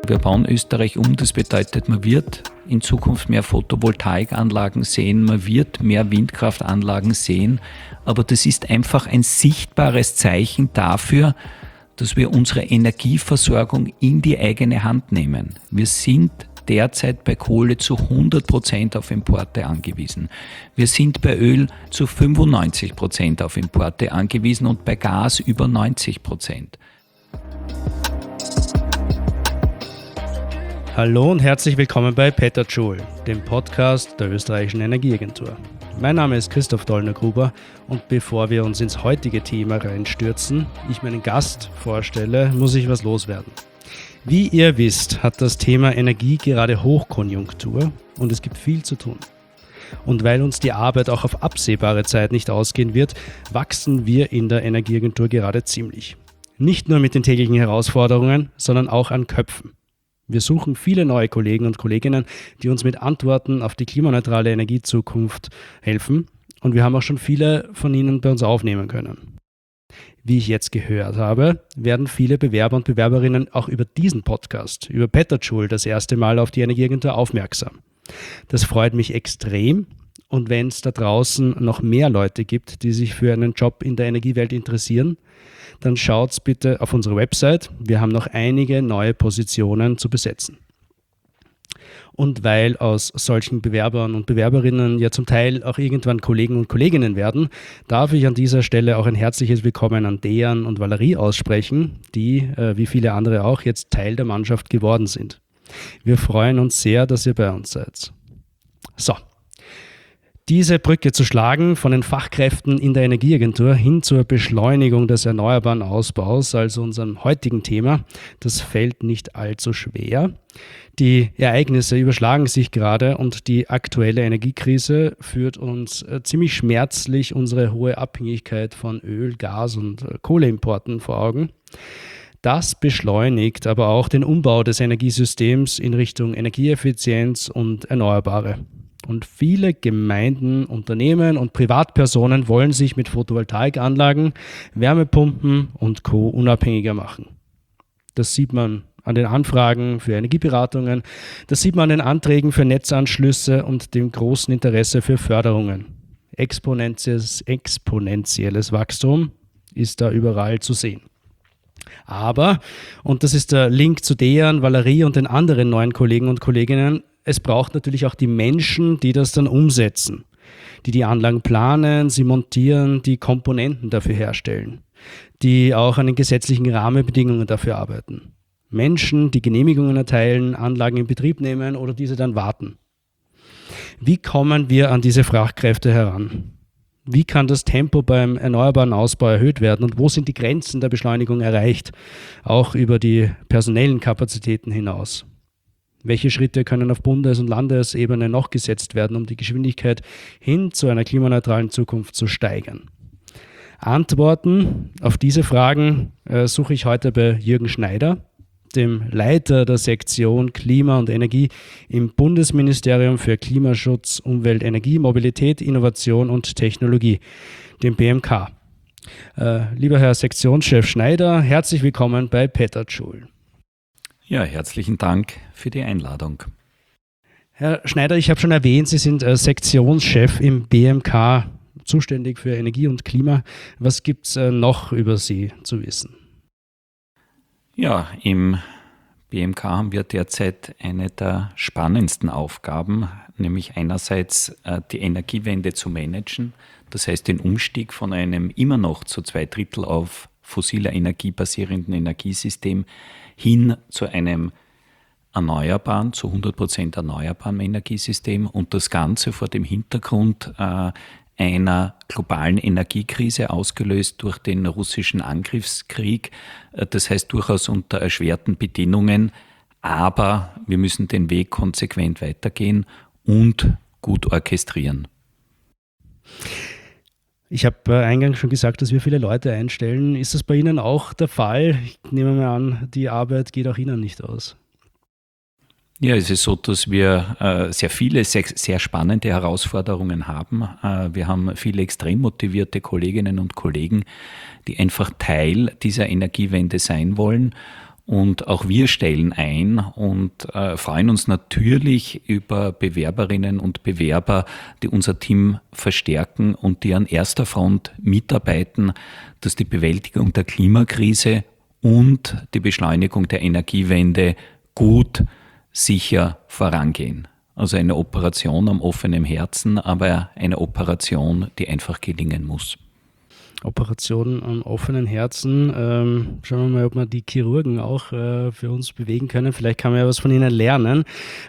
wir bauen Österreich um. Das bedeutet, man wird in Zukunft mehr Photovoltaikanlagen sehen, man wird mehr Windkraftanlagen sehen. Aber das ist einfach ein sichtbares Zeichen dafür, dass wir unsere Energieversorgung in die eigene Hand nehmen. Wir sind derzeit bei Kohle zu 100% auf Importe angewiesen. Wir sind bei Öl zu 95% auf Importe angewiesen und bei Gas über 90%. Hallo und herzlich willkommen bei Petajoule, dem Podcast der Österreichischen Energieagentur. Mein Name ist Christoph Dollner-Gruber und bevor wir uns ins heutige Thema reinstürzen, ich meinen Gast vorstelle, muss ich was loswerden. Wie ihr wisst, hat das Thema Energie gerade Hochkonjunktur und es gibt viel zu tun. Und weil uns die Arbeit auch auf absehbare Zeit nicht ausgehen wird, wachsen wir in der Energieagentur gerade ziemlich. Nicht nur mit den täglichen Herausforderungen, sondern auch an Köpfen. Wir suchen viele neue Kollegen und Kolleginnen, die uns mit Antworten auf die klimaneutrale Energiezukunft helfen. Und wir haben auch schon viele von ihnen bei uns aufnehmen können. Wie ich jetzt gehört habe, werden viele Bewerber und Bewerberinnen auch über diesen Podcast, über Petajoule, das erste Mal auf die Energieagentur aufmerksam. Das freut mich extrem. Und wenn es da draußen noch mehr Leute gibt, die sich für einen Job in der Energiewelt interessieren, dann schaut's bitte auf unsere Website. Wir haben noch einige neue Positionen zu besetzen. Und weil aus solchen Bewerbern und Bewerberinnen ja zum Teil auch irgendwann Kollegen und Kolleginnen werden, darf ich an dieser Stelle auch ein herzliches Willkommen an Dejan und Valerie aussprechen, die, wie viele andere auch, jetzt Teil der Mannschaft geworden sind. Wir freuen uns sehr, dass ihr bei uns seid. So. Diese Brücke zu schlagen von den Fachkräften in der Energieagentur hin zur Beschleunigung des erneuerbaren Ausbaus, also unserem heutigen Thema, das fällt nicht allzu schwer. Die Ereignisse überschlagen sich gerade und die aktuelle Energiekrise führt uns ziemlich schmerzlich unsere hohe Abhängigkeit von Öl, Gas und Kohleimporten vor Augen. Das beschleunigt aber auch den Umbau des Energiesystems in Richtung Energieeffizienz und Erneuerbare. Und viele Gemeinden, Unternehmen und Privatpersonen wollen sich mit Photovoltaikanlagen, Wärmepumpen und Co. unabhängiger machen. Das sieht man an den Anfragen für Energieberatungen, das sieht man an den Anträgen für Netzanschlüsse und dem großen Interesse für Förderungen. Exponentielles Wachstum ist da überall zu sehen. Aber, und das ist der Link zu Dejan, Valerie und den anderen neuen Kollegen und Kolleginnen, es braucht natürlich auch die Menschen, die das dann umsetzen, die Anlagen planen, sie montieren, die Komponenten dafür herstellen, die auch an den gesetzlichen Rahmenbedingungen dafür arbeiten. Menschen, die Genehmigungen erteilen, Anlagen in Betrieb nehmen oder diese dann warten. Wie kommen wir an diese Fachkräfte heran? Wie kann das Tempo beim erneuerbaren Ausbau erhöht werden und wo sind die Grenzen der Beschleunigung erreicht, auch über die personellen Kapazitäten hinaus? Welche Schritte können auf Bundes- und Landesebene noch gesetzt werden, um die Geschwindigkeit hin zu einer klimaneutralen Zukunft zu steigern? Antworten auf diese Fragen suche ich heute bei Jürgen Schneider, dem Leiter der Sektion Klima und Energie im Bundesministerium für Klimaschutz, Umwelt, Energie, Mobilität, Innovation und Technologie, dem BMK. Lieber Herr Sektionschef Schneider, herzlich willkommen bei Petajoule. Ja, herzlichen Dank für die Einladung. Herr Schneider, ich habe schon erwähnt, Sie sind Sektionschef im BMK, zuständig für Energie und Klima. Was gibt es noch über Sie zu wissen? Ja, im BMK haben wir derzeit eine der spannendsten Aufgaben, nämlich einerseits die Energiewende zu managen, das heißt den Umstieg von einem immer noch zu 2/3 auf fossiler Energie basierenden Energiesystem hin zu einem erneuerbaren, zu 100% erneuerbaren Energiesystem und das Ganze vor dem Hintergrund einer globalen Energiekrise, ausgelöst durch den russischen Angriffskrieg. Das heißt durchaus unter erschwerten Bedingungen, aber wir müssen den Weg konsequent weitergehen und gut orchestrieren. Ich habe eingangs schon gesagt, dass wir viele Leute einstellen. Ist das bei Ihnen auch der Fall? Ich nehme mal an, die Arbeit geht auch Ihnen nicht aus. Ja, es ist so, dass wir sehr viele, sehr spannende Herausforderungen haben. Wir haben viele extrem motivierte Kolleginnen und Kollegen, die einfach Teil dieser Energiewende sein wollen. Und auch wir stellen ein und freuen uns natürlich über Bewerberinnen und Bewerber, die unser Team verstärken und die an erster Front mitarbeiten, dass die Bewältigung der Klimakrise und die Beschleunigung der Energiewende gut, sicher vorangehen. Also eine Operation am offenen Herzen, aber eine Operation, die einfach gelingen muss. Operation am offenen Herzen. Schauen wir mal, ob wir die Chirurgen auch für uns bewegen können. Vielleicht kann man ja was von ihnen lernen.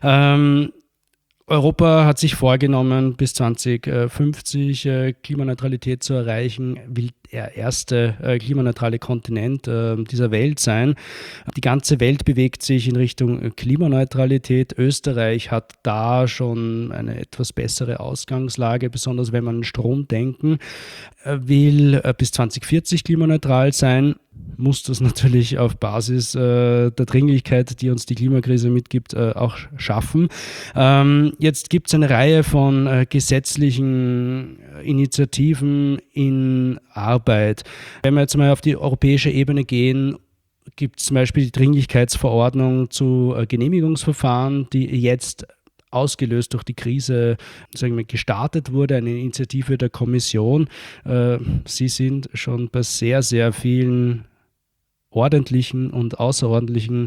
Europa hat sich vorgenommen, bis 2050 Klimaneutralität zu erreichen, will der erste klimaneutrale Kontinent dieser Welt sein. Die ganze Welt bewegt sich in Richtung Klimaneutralität. Österreich hat da schon eine etwas bessere Ausgangslage, besonders wenn man an Strom denken will, bis 2040 klimaneutral sein. Muss das natürlich auf Basis der Dringlichkeit, die uns die Klimakrise mitgibt, auch schaffen. Jetzt gibt es eine Reihe von gesetzlichen Initiativen in Arbeit. Wenn wir jetzt mal auf die europäische Ebene gehen, gibt es zum Beispiel die Dringlichkeitsverordnung zu Genehmigungsverfahren, die jetzt ausgelöst durch die Krise, sagen wir, gestartet wurde, eine Initiative der Kommission. Sie sind schon bei sehr, sehr vielen ordentlichen und außerordentlichen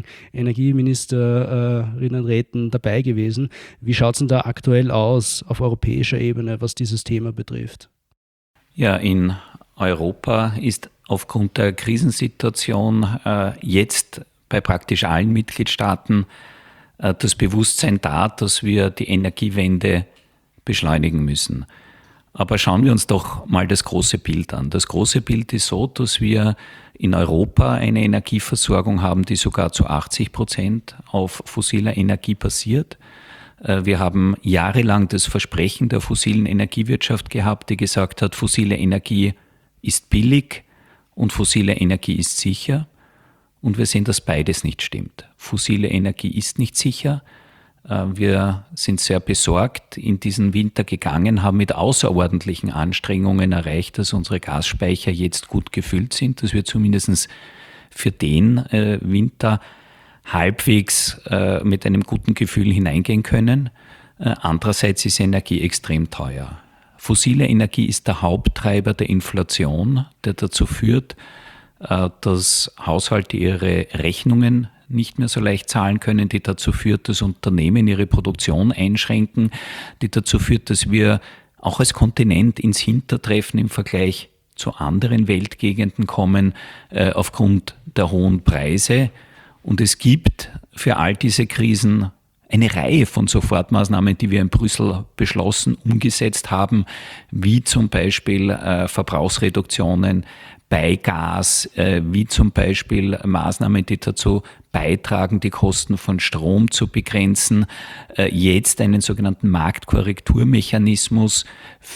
Energieministerinnenräten dabei gewesen. Wie schaut es denn da aktuell aus auf europäischer Ebene, was dieses Thema betrifft? Ja, in Europa ist aufgrund der Krisensituation jetzt bei praktisch allen Mitgliedstaaten das Bewusstsein da, dass wir die Energiewende beschleunigen müssen. Aber schauen wir uns doch mal das große Bild an. Das große Bild ist so, dass wir in Europa eine Energieversorgung haben, die sogar zu 80% auf fossiler Energie basiert. Wir haben jahrelang das Versprechen der fossilen Energiewirtschaft gehabt, die gesagt hat, fossile Energie ist billig und fossile Energie ist sicher. Und wir sehen, dass beides nicht stimmt. Fossile Energie ist nicht sicher. Wir sind sehr besorgt in diesen Winter gegangen, haben mit außerordentlichen Anstrengungen erreicht, dass unsere Gasspeicher jetzt gut gefüllt sind, dass wir zumindest für den Winter halbwegs mit einem guten Gefühl hineingehen können. Andererseits ist Energie extrem teuer. Fossile Energie ist der Haupttreiber der Inflation, der dazu führt, dass Haushalte ihre Rechnungen nicht mehr so leicht zahlen können, die dazu führt, dass Unternehmen ihre Produktion einschränken, die dazu führt, dass wir auch als Kontinent ins Hintertreffen im Vergleich zu anderen Weltgegenden kommen, aufgrund der hohen Preise. Und es gibt für all diese Krisen eine Reihe von Sofortmaßnahmen, die wir in Brüssel beschlossen, umgesetzt haben, wie zum Beispiel Verbrauchsreduktionen bei Gas, wie zum Beispiel Maßnahmen, die dazu beitragen, die Kosten von Strom zu begrenzen, jetzt einen sogenannten Marktkorrekturmechanismus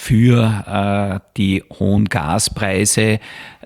für die hohen Gaspreise,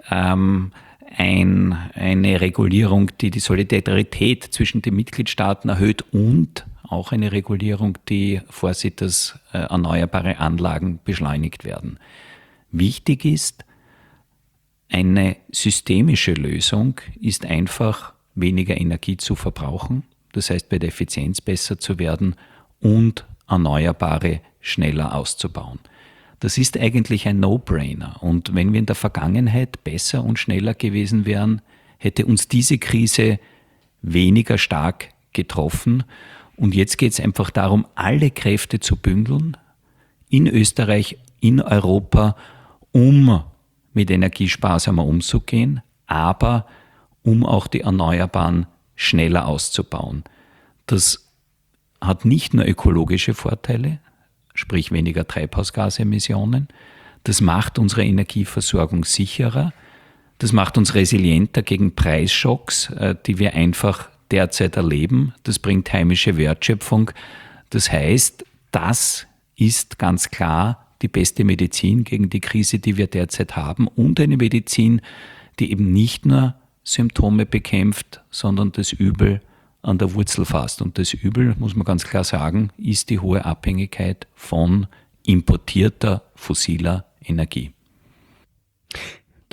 eine Regulierung, die die Solidarität zwischen den Mitgliedstaaten erhöht und auch eine Regulierung, die vorsieht, dass erneuerbare Anlagen beschleunigt werden. Wichtig ist, eine systemische Lösung ist einfach, weniger Energie zu verbrauchen, das heißt bei der Effizienz besser zu werden und Erneuerbare schneller auszubauen. Das ist eigentlich ein No-Brainer. Und wenn wir in der Vergangenheit besser und schneller gewesen wären, hätte uns diese Krise weniger stark getroffen. Und jetzt geht es einfach darum, alle Kräfte zu bündeln, in Österreich, in Europa, um mit Energie sparsamer umzugehen, aber um auch die Erneuerbaren schneller auszubauen. Das hat nicht nur ökologische Vorteile, sprich weniger Treibhausgasemissionen, das macht unsere Energieversorgung sicherer, das macht uns resilienter gegen Preisschocks, die wir einfach derzeit erleben, das bringt heimische Wertschöpfung. Das heißt, das ist ganz klar die beste Medizin gegen die Krise, die wir derzeit haben und eine Medizin, die eben nicht nur Symptome bekämpft, sondern das Übel an der Wurzel fasst. Und das Übel, muss man ganz klar sagen, ist die hohe Abhängigkeit von importierter fossiler Energie.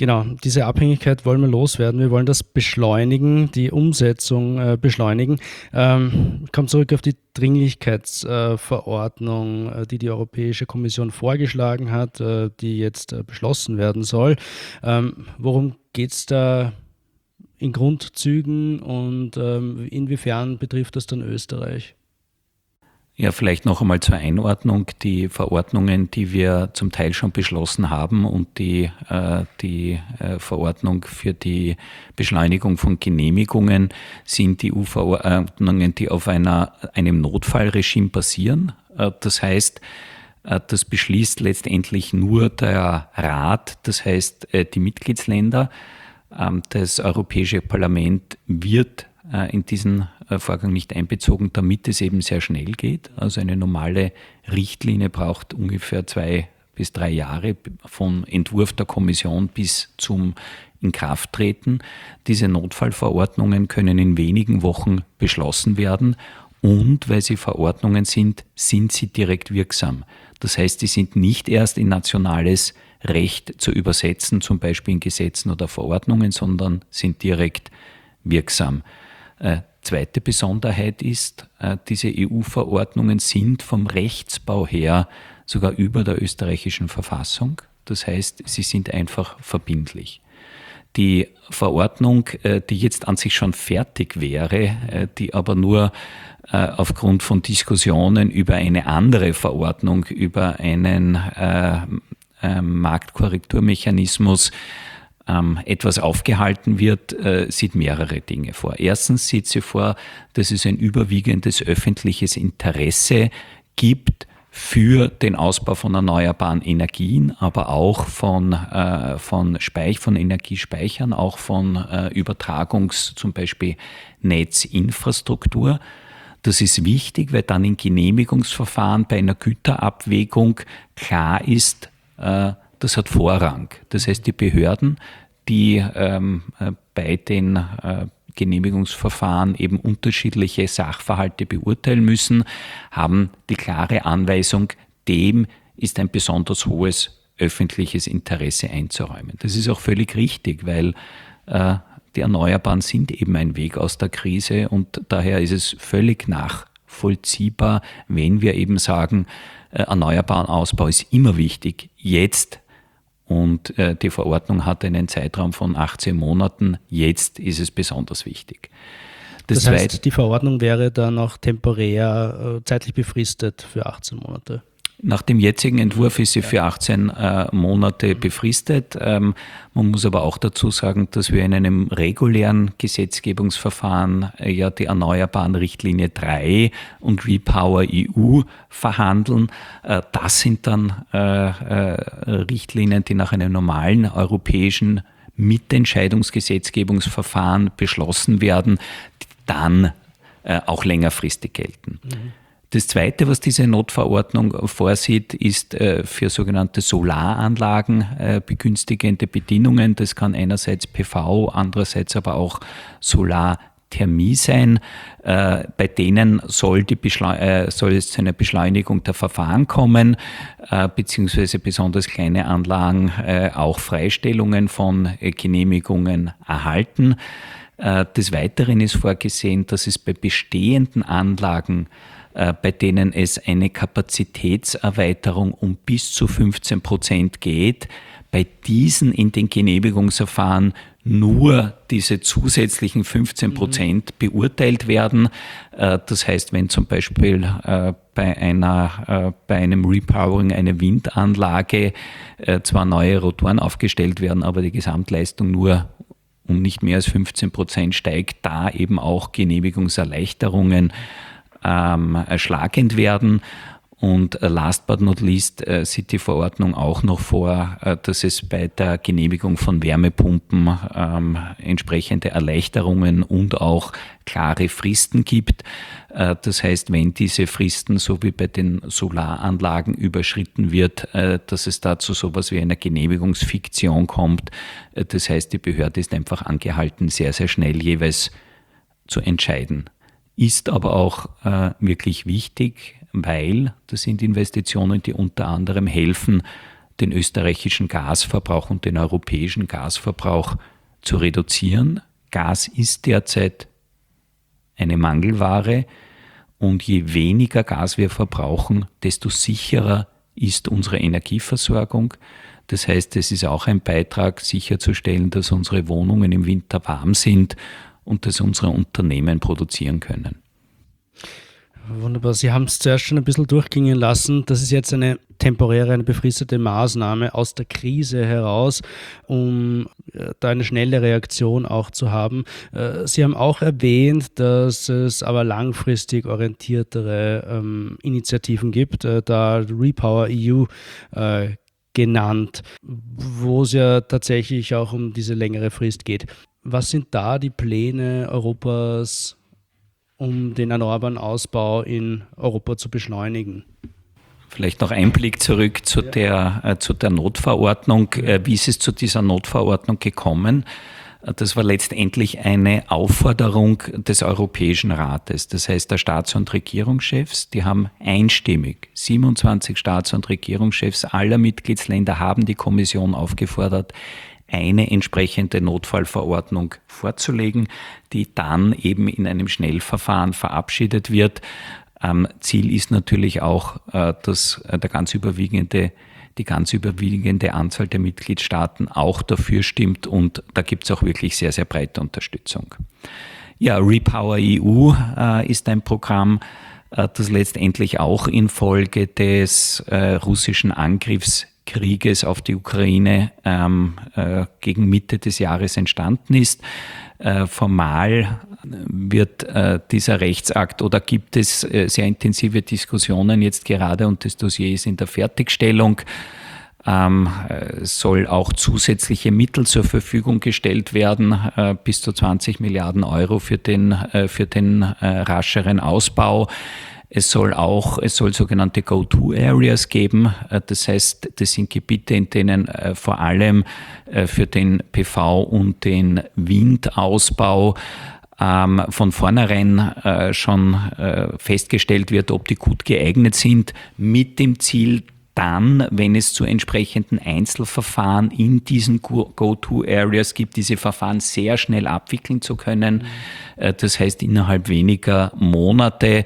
Genau, diese Abhängigkeit wollen wir loswerden. Wir wollen das beschleunigen, die Umsetzung beschleunigen. Kommt zurück auf die Dringlichkeitsverordnung, die Europäische Kommission vorgeschlagen hat, die jetzt beschlossen werden soll. Worum geht es da in Grundzügen und inwiefern betrifft das dann Österreich? Ja, vielleicht noch einmal zur Einordnung. Die Verordnungen, die wir zum Teil schon beschlossen haben und die Verordnung für die Beschleunigung von Genehmigungen sind die EU-Verordnungen, die auf einem Notfallregime basieren. Das heißt, das beschließt letztendlich nur der Rat, das heißt die Mitgliedsländer. Das Europäische Parlament wird in diesen Vorgang nicht einbezogen, damit es eben sehr schnell geht. Also eine normale Richtlinie braucht ungefähr 2 bis 3 Jahre vom Entwurf der Kommission bis zum Inkrafttreten. Diese Notfallverordnungen können in wenigen Wochen beschlossen werden und weil sie Verordnungen sind, sind sie direkt wirksam. Das heißt, die sind nicht erst in nationales Recht zu übersetzen, zum Beispiel in Gesetzen oder Verordnungen, sondern sind direkt wirksam. Zweite Besonderheit ist, diese EU-Verordnungen sind vom Rechtsbau her sogar über der österreichischen Verfassung. Das heißt, sie sind einfach verbindlich. Die Verordnung, die jetzt an sich schon fertig wäre, die aber nur aufgrund von Diskussionen über eine andere Verordnung, über einen Marktkorrekturmechanismus etwas aufgehalten wird, sieht mehrere Dinge vor. Erstens sieht sie vor, dass es ein überwiegendes öffentliches Interesse gibt für den Ausbau von erneuerbaren Energien, aber auch von Energiespeichern, auch von zum Beispiel Netzinfrastruktur. Das ist wichtig, weil dann in Genehmigungsverfahren bei einer Güterabwägung klar ist, das hat Vorrang. Das heißt, die Behörden, die bei den Genehmigungsverfahren eben unterschiedliche Sachverhalte beurteilen müssen, haben die klare Anweisung, dem ist ein besonders hohes öffentliches Interesse einzuräumen. Das ist auch völlig richtig, weil die Erneuerbaren sind eben ein Weg aus der Krise und daher ist es völlig nachvollziehbar, wenn wir eben sagen, erneuerbaren Ausbau ist immer wichtig, jetzt. Und die Verordnung hat einen Zeitraum von 18 Monaten. Jetzt ist es besonders wichtig. Das heißt, die Verordnung wäre dann auch temporär zeitlich befristet für 18 Monate? Nach dem jetzigen Entwurf ist sie für 18 Monate befristet. Man muss aber auch dazu sagen, dass wir in einem regulären Gesetzgebungsverfahren ja die Erneuerbaren Richtlinie 3 und Repower EU verhandeln. Das sind dann Richtlinien, die nach einem normalen europäischen Mitentscheidungsgesetzgebungsverfahren beschlossen werden, die dann auch längerfristig gelten. Das Zweite, was diese Notverordnung vorsieht, ist für sogenannte Solaranlagen begünstigende Bedingungen. Das kann einerseits PV, andererseits aber auch Solarthermie sein. Bei denen soll es zu einer Beschleunigung der Verfahren kommen, beziehungsweise besonders kleine Anlagen auch Freistellungen von Genehmigungen erhalten. Des Weiteren ist vorgesehen, dass es bei bestehenden Anlagen, bei denen es eine Kapazitätserweiterung um bis zu 15% geht, bei diesen in den Genehmigungsverfahren nur diese zusätzlichen 15% beurteilt werden. Das heißt, wenn zum Beispiel bei einem Repowering einer Windanlage zwar neue Rotoren aufgestellt werden, aber die Gesamtleistung nur um nicht mehr als 15% steigt, da eben auch Genehmigungserleichterungen erschlagend werden. Und last but not least sieht die Verordnung auch noch vor, dass es bei der Genehmigung von Wärmepumpen entsprechende Erleichterungen und auch klare Fristen gibt. Das heißt, wenn diese Fristen so wie bei den Solaranlagen überschritten wird, dass es da zu sowas wie einer Genehmigungsfiktion kommt. Das heißt, die Behörde ist einfach angehalten, sehr, sehr schnell jeweils zu entscheiden. Ist aber auch wirklich wichtig, weil das sind Investitionen, die unter anderem helfen, den österreichischen Gasverbrauch und den europäischen Gasverbrauch zu reduzieren. Gas ist derzeit eine Mangelware und je weniger Gas wir verbrauchen, desto sicherer ist unsere Energieversorgung. Das heißt, es ist auch ein Beitrag, sicherzustellen, dass unsere Wohnungen im Winter warm sind und dass unsere Unternehmen produzieren können. Wunderbar. Sie haben es zuerst schon ein bisschen durchgehen lassen. Das ist jetzt eine temporäre, eine befristete Maßnahme aus der Krise heraus, um da eine schnelle Reaktion auch zu haben. Sie haben auch erwähnt, dass es aber langfristig orientiertere Initiativen gibt, da Repower EU genannt, wo es ja tatsächlich auch um diese längere Frist geht. Was sind da die Pläne Europas, um den erneuerbaren Ausbau in Europa zu beschleunigen? Vielleicht noch ein Blick zurück zu der Notverordnung. Wie ist es zu dieser Notverordnung gekommen? Das war letztendlich eine Aufforderung des Europäischen Rates. Das heißt, der Staats- und Regierungschefs, die haben einstimmig, 27 Staats- und Regierungschefs aller Mitgliedsländer haben die Kommission aufgefordert, eine entsprechende Notfallverordnung vorzulegen, die dann eben in einem Schnellverfahren verabschiedet wird. Ziel ist natürlich auch, dass die ganz überwiegende Anzahl der Mitgliedstaaten auch dafür stimmt und da gibt es auch wirklich sehr, sehr breite Unterstützung. Ja, Repower EU ist ein Programm, das letztendlich auch infolge des russischen Angriffskrieges auf die Ukraine gegen Mitte des Jahres entstanden ist. Formal wird dieser Rechtsakt oder gibt es sehr intensive Diskussionen jetzt gerade und das Dossier ist in der Fertigstellung. Soll auch zusätzliche Mittel zur Verfügung gestellt werden, bis zu 20 Milliarden Euro für den rascheren Ausbau. Es soll sogenannte Go-To-Areas geben. Das heißt, das sind Gebiete, in denen vor allem für den PV- und den Windausbau von vornherein schon festgestellt wird, ob die gut geeignet sind, mit dem Ziel, dann, wenn es zu entsprechenden Einzelverfahren in diesen Go-To-Areas gibt, diese Verfahren sehr schnell abwickeln zu können. Das heißt, innerhalb weniger Monate.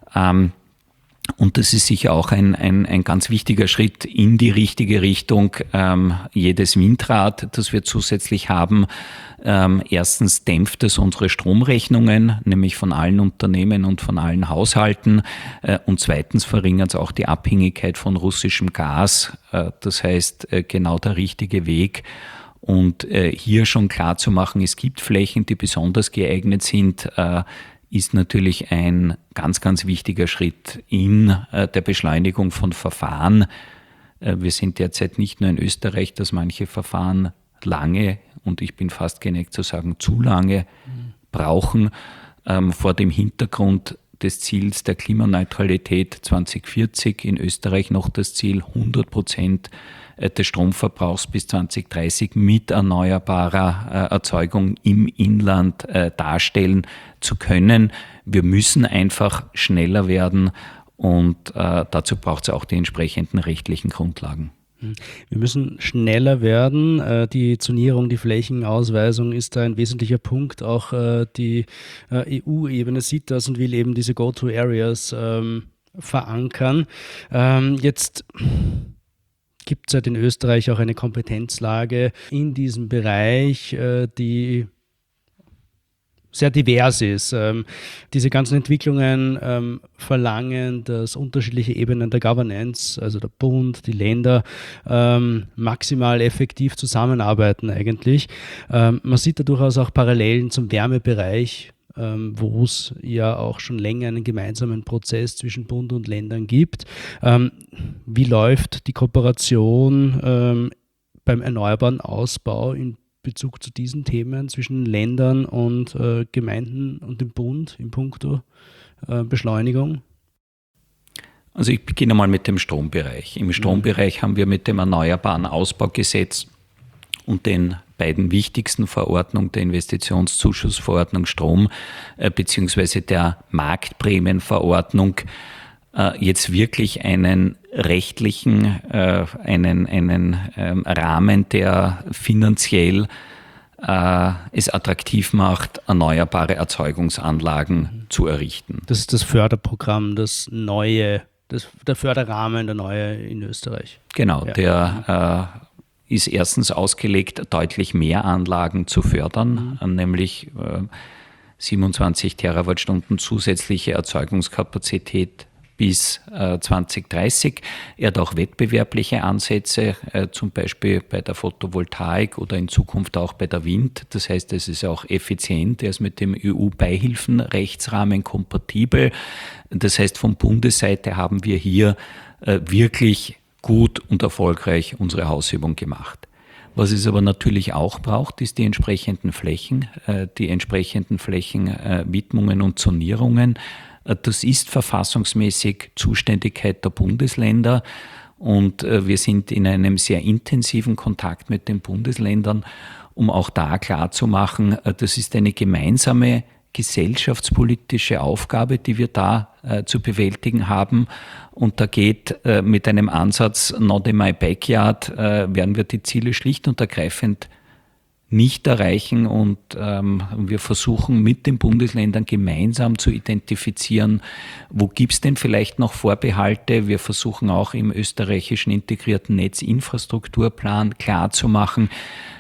Und das ist sicher auch ein ganz wichtiger Schritt in die richtige Richtung. Jedes Windrad, das wir zusätzlich haben, erstens dämpft es unsere Stromrechnungen, nämlich von allen Unternehmen und von allen Haushalten. Und zweitens verringert es auch die Abhängigkeit von russischem Gas. Das heißt, genau der richtige Weg. Und hier schon klar zu machen, es gibt Flächen, die besonders geeignet sind, ist natürlich ein ganz, ganz wichtiger Schritt in der Beschleunigung von Verfahren. Wir sind derzeit nicht nur in Österreich, dass manche Verfahren lange, und ich bin fast geneigt zu sagen, zu lange brauchen, vor dem Hintergrund des Ziels der Klimaneutralität 2040, in Österreich noch das Ziel 100% des Stromverbrauchs bis 2030 mit erneuerbarer Erzeugung im Inland darstellen zu können. Wir müssen einfach schneller werden und dazu braucht es auch die entsprechenden rechtlichen Grundlagen. Wir müssen schneller werden. Die Zonierung, die Flächenausweisung ist da ein wesentlicher Punkt. Auch die EU-Ebene sieht das und will eben diese Go-To-Areas verankern. Jetzt gibt es halt in Österreich auch eine Kompetenzlage in diesem Bereich, die sehr divers ist. Diese ganzen Entwicklungen verlangen, dass unterschiedliche Ebenen der Governance, also der Bund, die Länder, maximal effektiv zusammenarbeiten eigentlich. Man sieht da durchaus auch Parallelen zum Wärmebereich, wo es ja auch schon länger einen gemeinsamen Prozess zwischen Bund und Ländern gibt. Wie läuft die Kooperation beim erneuerbaren Ausbau in Bezug zu diesen Themen zwischen Ländern und Gemeinden und dem Bund in puncto Beschleunigung? Also ich beginne mal mit dem Strombereich. Im Strombereich haben wir mit dem Erneuerbaren Ausbaugesetz und den beiden wichtigsten Verordnungen, der Investitionszuschussverordnung Strom beziehungsweise der Marktprämienverordnung, jetzt wirklich einen rechtlichen einen Rahmen, der finanziell es attraktiv macht, erneuerbare Erzeugungsanlagen zu errichten. Das ist das Förderprogramm, der Förderrahmen, der neue in Österreich. Genau, Ja. der ist erstens ausgelegt, deutlich mehr Anlagen zu fördern, nämlich 27 Terawattstunden zusätzliche Erzeugungskapazität bis 2030. Er hat auch wettbewerbliche Ansätze, zum Beispiel bei der Photovoltaik oder in Zukunft auch bei der Wind. Das heißt, es ist auch effizient, er ist mit dem EU-Beihilfenrechtsrahmen kompatibel. Das heißt, von Bundesseite haben wir hier wirklich gut und erfolgreich unsere Hausübung gemacht. Was es aber natürlich auch braucht, ist die entsprechenden Flächen, Widmungen und Zonierungen. Das ist verfassungsmäßig Zuständigkeit der Bundesländer und wir sind in einem sehr intensiven Kontakt mit den Bundesländern, um auch da klarzumachen, das ist eine gemeinsame gesellschaftspolitische Aufgabe, die wir da zu bewältigen haben. Und da geht mit einem Ansatz Not in my backyard, werden wir die Ziele schlicht und ergreifend nicht erreichen. Und wir versuchen mit den Bundesländern gemeinsam zu identifizieren, wo gibt es denn vielleicht noch Vorbehalte. Wir versuchen auch im österreichischen integrierten Netzinfrastrukturplan klarzumachen,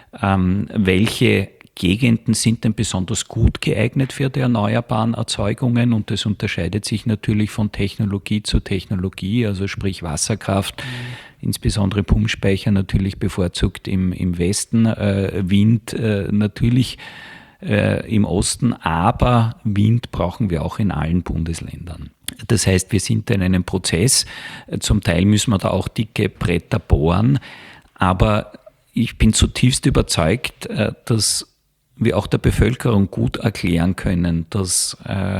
welche Gegenden sind denn besonders gut geeignet für die erneuerbaren Erzeugungen und das unterscheidet sich natürlich von Technologie zu Technologie, also sprich Wasserkraft, insbesondere Pumpspeicher natürlich bevorzugt im Westen, Wind natürlich im Osten, aber Wind brauchen wir auch in allen Bundesländern. Das heißt, wir sind in einem Prozess, zum Teil müssen wir da auch dicke Bretter bohren, aber ich bin zutiefst überzeugt, dass wir auch der Bevölkerung gut erklären können, dass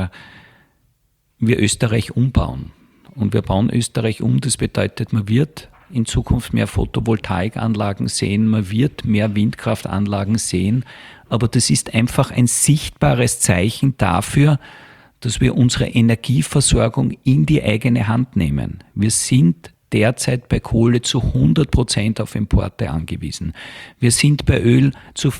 wir Österreich umbauen. Und wir bauen Österreich um, das bedeutet, man wird in Zukunft mehr Photovoltaikanlagen sehen, man wird mehr Windkraftanlagen sehen, aber das ist einfach ein sichtbares Zeichen dafür, dass wir unsere Energieversorgung in die eigene Hand nehmen. Wir sind derzeit bei Kohle zu 100% auf Importe angewiesen. Wir sind bei Öl zu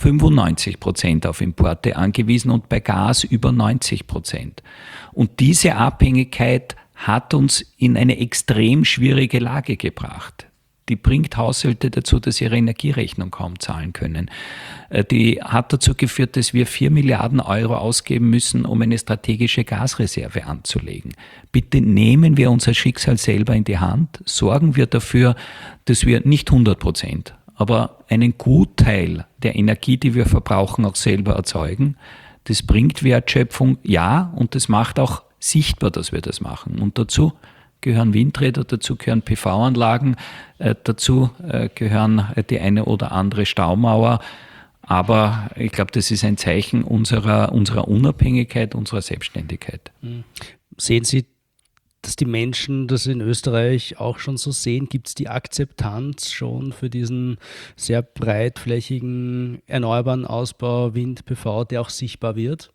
95% auf Importe angewiesen und bei Gas über 90%. Und diese Abhängigkeit hat uns in eine extrem schwierige Lage gebracht. Die bringt Haushalte dazu, dass sie ihre Energierechnung kaum zahlen können. Die hat dazu geführt, dass wir 4 Milliarden Euro ausgeben müssen, um eine strategische Gasreserve anzulegen. Bitte nehmen wir unser Schicksal selber in die Hand, sorgen wir dafür, dass wir nicht 100%, aber einen Gutteil der Energie, die wir verbrauchen, auch selber erzeugen. Das bringt Wertschöpfung, ja, und das macht auch sichtbar, dass wir das machen. Und dazu gehören Windräder, dazu gehören PV-Anlagen, dazu gehören die eine oder andere Staumauer. Aber ich glaube, das ist ein Zeichen unserer Unabhängigkeit, unserer Selbstständigkeit. Sehen Sie, dass die Menschen das in Österreich auch schon so sehen? Gibt es die Akzeptanz schon für diesen sehr breitflächigen erneuerbaren Ausbau Wind, PV, der auch sichtbar wird?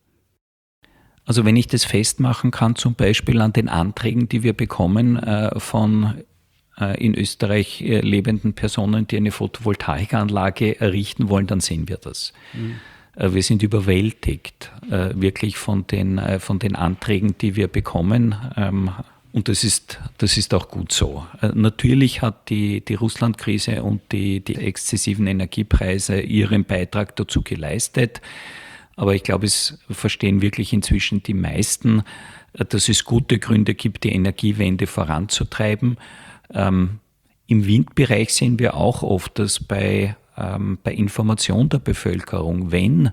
Also wenn ich das festmachen kann, zum Beispiel an den Anträgen, die wir bekommen von in Österreich lebenden Personen, die eine Photovoltaikanlage errichten wollen, dann sehen wir das. Wir sind überwältigt wirklich von den Anträgen, die wir bekommen. Und das ist auch gut so. Natürlich hat die Russland-Krise und die exzessiven Energiepreise ihren Beitrag dazu geleistet. Aber ich glaube, es verstehen wirklich inzwischen die meisten, dass es gute Gründe gibt, die Energiewende voranzutreiben. Im Windbereich sehen wir auch oft, dass bei Information der Bevölkerung, wenn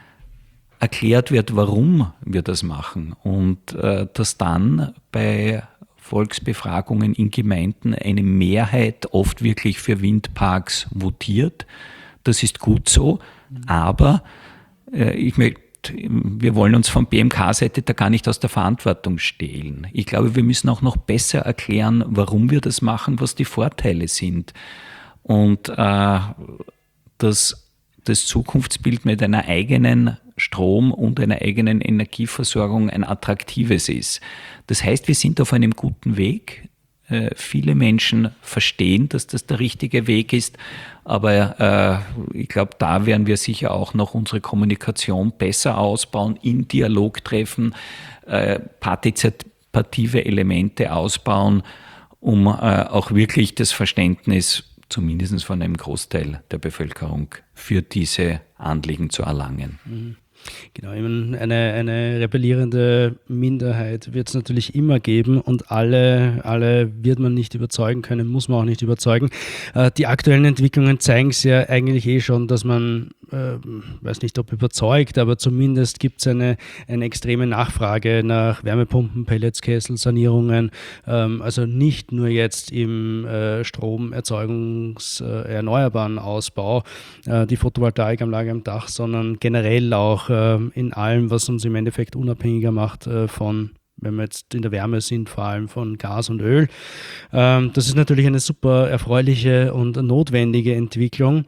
erklärt wird, warum wir das machen und dass dann bei Volksbefragungen in Gemeinden eine Mehrheit oft wirklich für Windparks votiert. Das ist gut so, aber wir wollen uns von BMK-Seite da gar nicht aus der Verantwortung stehlen. Ich glaube, wir müssen auch noch besser erklären, warum wir das machen, was die Vorteile sind. Und dass das Zukunftsbild mit einer eigenen Strom- und einer eigenen Energieversorgung ein attraktives ist. Das heißt, wir sind auf einem guten Weg. viele Menschen verstehen, dass das der richtige Weg ist. Aber ich glaube, da werden wir sicher auch noch unsere Kommunikation besser ausbauen, in Dialog treffen, partizipative Elemente ausbauen, um auch wirklich das Verständnis zumindest von einem Großteil der Bevölkerung für diese Anliegen zu erlangen. Mhm. Genau, eine rebellierende Minderheit wird es natürlich immer geben und alle wird man nicht überzeugen können, muss man auch nicht überzeugen. Die aktuellen Entwicklungen zeigen es ja eigentlich schon, dass man, weiß nicht ob überzeugt, aber zumindest gibt es eine extreme Nachfrage nach Wärmepumpen, Pelletskessel, Sanierungen, also nicht nur jetzt im Stromerzeugungs-erneuerbaren Ausbau, die Photovoltaikanlage am Dach, sondern generell auch in allem, was uns im Endeffekt unabhängiger macht von, wenn wir jetzt in der Wärme sind, vor allem von Gas und Öl. Das ist natürlich eine super erfreuliche und notwendige Entwicklung.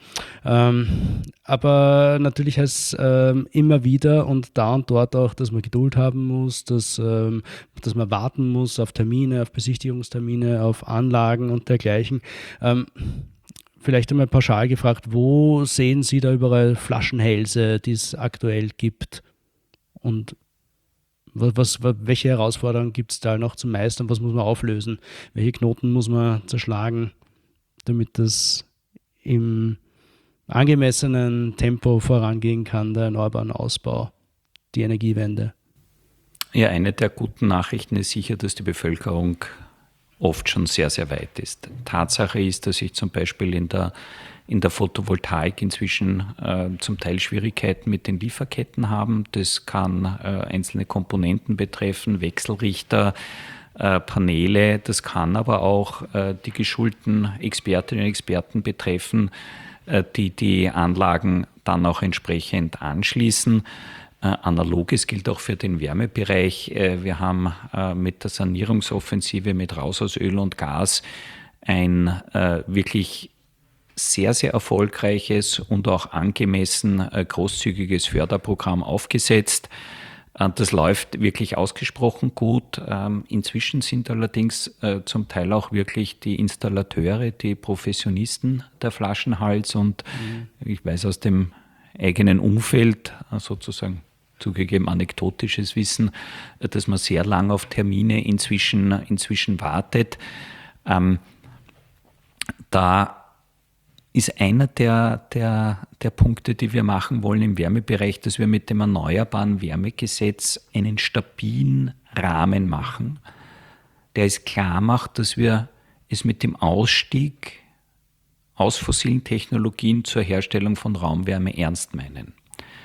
Aber natürlich heißt es immer wieder und da und dort auch, dass man Geduld haben muss, dass man warten muss auf Termine, auf Besichtigungstermine, auf Anlagen und dergleichen. Vielleicht einmal pauschal gefragt, wo sehen Sie da überall Flaschenhälse, die es aktuell gibt? Und welche Herausforderungen gibt es da noch zu meistern? Was muss man auflösen? Welche Knoten muss man zerschlagen, damit das im angemessenen Tempo vorangehen kann, der erneuerbaren Ausbau, die Energiewende? Ja, eine der guten Nachrichten ist sicher, dass die Bevölkerung oft schon sehr, sehr weit ist. Tatsache ist, dass ich zum Beispiel in der Photovoltaik inzwischen zum Teil Schwierigkeiten mit den Lieferketten haben. Das kann einzelne Komponenten betreffen, Wechselrichter, Paneele. Das kann aber auch die geschulten Expertinnen und Experten betreffen, die Anlagen dann auch entsprechend anschließen. Analoges gilt auch für den Wärmebereich. Wir haben mit der Sanierungsoffensive, mit Raus aus Öl und Gas ein wirklich sehr, sehr erfolgreiches und auch angemessen großzügiges Förderprogramm aufgesetzt. Das läuft wirklich ausgesprochen gut. Inzwischen sind allerdings zum Teil auch wirklich die Installateure, die Professionisten der Flaschenhals und ich weiß aus dem eigenen Umfeld sozusagen zugegeben anekdotisches Wissen, dass man sehr lang auf Termine inzwischen wartet. Da ist einer der Punkte, die wir machen wollen im Wärmebereich, dass wir mit dem Erneuerbaren Wärmegesetz einen stabilen Rahmen machen, der es klar macht, dass wir es mit dem Ausstieg aus fossilen Technologien zur Herstellung von Raumwärme ernst meinen.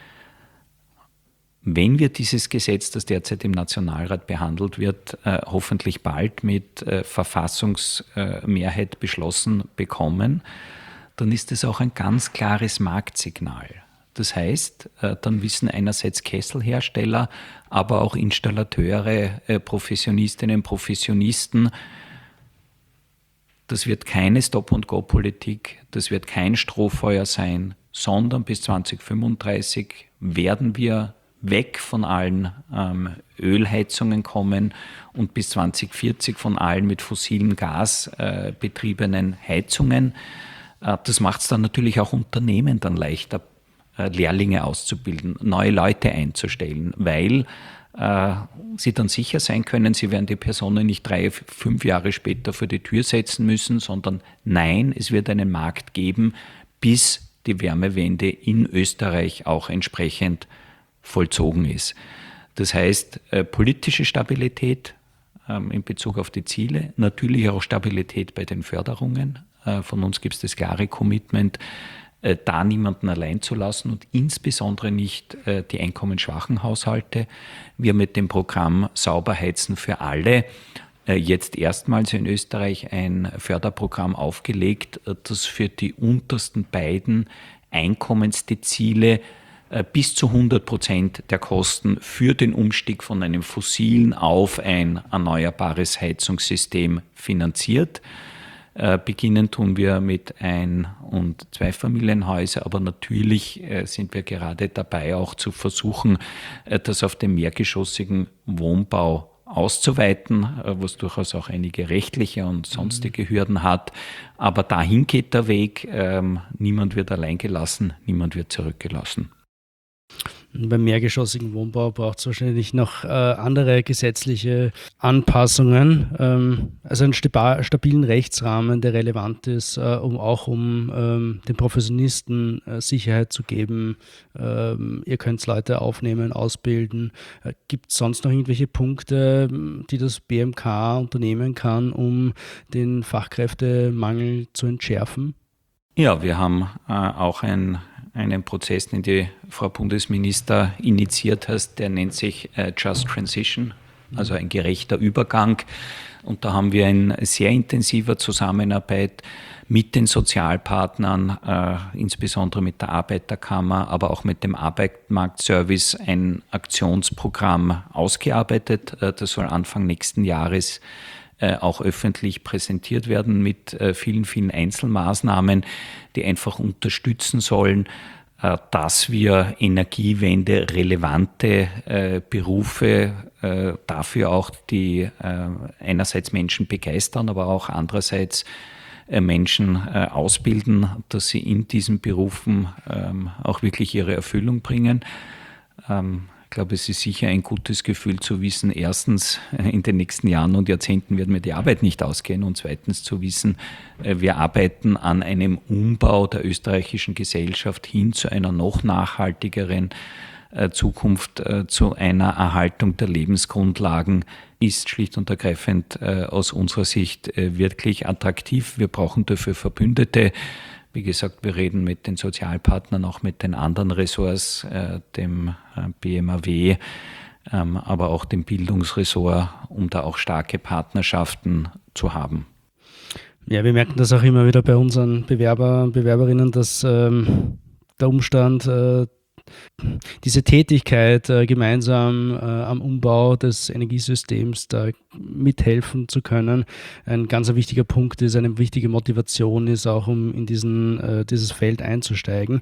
Wenn wir dieses Gesetz, das derzeit im Nationalrat behandelt wird, hoffentlich bald mit Verfassungsmehrheit beschlossen bekommen, dann ist es auch ein ganz klares Marktsignal. Das heißt, dann wissen einerseits Kesselhersteller, aber auch Installateure, Professionistinnen, Professionisten, das wird keine Stop-and-Go-Politik, das wird kein Strohfeuer sein, sondern bis 2035 werden wir weg von allen Ölheizungen kommen und bis 2040 von allen mit fossilem Gas betriebenen Heizungen. Das macht es dann natürlich auch Unternehmen dann leichter, Lehrlinge auszubilden, neue Leute einzustellen, weil sie dann sicher sein können, sie werden die Personen nicht 3, 5 Jahre später vor die Tür setzen müssen, sondern nein, es wird einen Markt geben, bis die Wärmewende in Österreich auch entsprechend vollzogen ist. Das heißt, politische Stabilität in Bezug auf die Ziele, natürlich auch Stabilität bei den Förderungen. Von uns gibt es das klare Commitment, da niemanden allein zu lassen und insbesondere nicht die einkommensschwachen Haushalte. Wir mit dem Programm Sauber heizen für alle jetzt erstmals in Österreich ein Förderprogramm aufgelegt, das für die untersten beiden Einkommensdezile bis zu 100% der Kosten für den Umstieg von einem fossilen auf ein erneuerbares Heizungssystem finanziert. Beginnen tun wir mit Ein- und Zweifamilienhäusern, aber natürlich sind wir gerade dabei, auch zu versuchen, das auf dem mehrgeschossigen Wohnbau auszuweiten, was durchaus auch einige rechtliche und sonstige Hürden hat. Aber dahin geht der Weg. Niemand wird allein gelassen, niemand wird zurückgelassen. Beim mehrgeschossigen Wohnbau braucht es wahrscheinlich noch andere gesetzliche Anpassungen, also einen stabilen Rechtsrahmen, der relevant ist, um den Professionisten Sicherheit zu geben. Ihr könnt Leute aufnehmen, ausbilden. Gibt es sonst noch irgendwelche Punkte, die das BMK unternehmen kann, um den Fachkräftemangel zu entschärfen? Ja, wir haben auch einen Prozess, den die Frau Bundesminister initiiert hat, der nennt sich Just Transition, also ein gerechter Übergang. Und da haben wir in sehr intensiver Zusammenarbeit mit den Sozialpartnern, insbesondere mit der Arbeiterkammer, aber auch mit dem Arbeitsmarktservice ein Aktionsprogramm ausgearbeitet. Das soll Anfang nächsten Jahres auch öffentlich präsentiert werden mit vielen, vielen Einzelmaßnahmen, die einfach unterstützen sollen, dass wir energiewende-relevante Berufe dafür auch, die einerseits Menschen begeistern, aber auch andererseits Menschen ausbilden, dass sie in diesen Berufen auch wirklich ihre Erfüllung bringen. Ich glaube, es ist sicher ein gutes Gefühl zu wissen, erstens, in den nächsten Jahren und Jahrzehnten wird mir die Arbeit nicht ausgehen und zweitens zu wissen, wir arbeiten an einem Umbau der österreichischen Gesellschaft hin zu einer noch nachhaltigeren Zukunft, zu einer Erhaltung der Lebensgrundlagen, ist schlicht und ergreifend aus unserer Sicht wirklich attraktiv. Wir brauchen dafür Verbündete. Wie gesagt, wir reden mit den Sozialpartnern, auch mit den anderen Ressorts, dem BMAW, aber auch dem Bildungsressort, um da auch starke Partnerschaften zu haben. Ja, wir merken das auch immer wieder bei unseren Bewerber und Bewerberinnen, dass der Umstand, diese Tätigkeit, gemeinsam am Umbau des Energiesystems da mithelfen zu können, ein ganz wichtiger Punkt ist, eine wichtige Motivation ist, auch um in dieses Feld einzusteigen.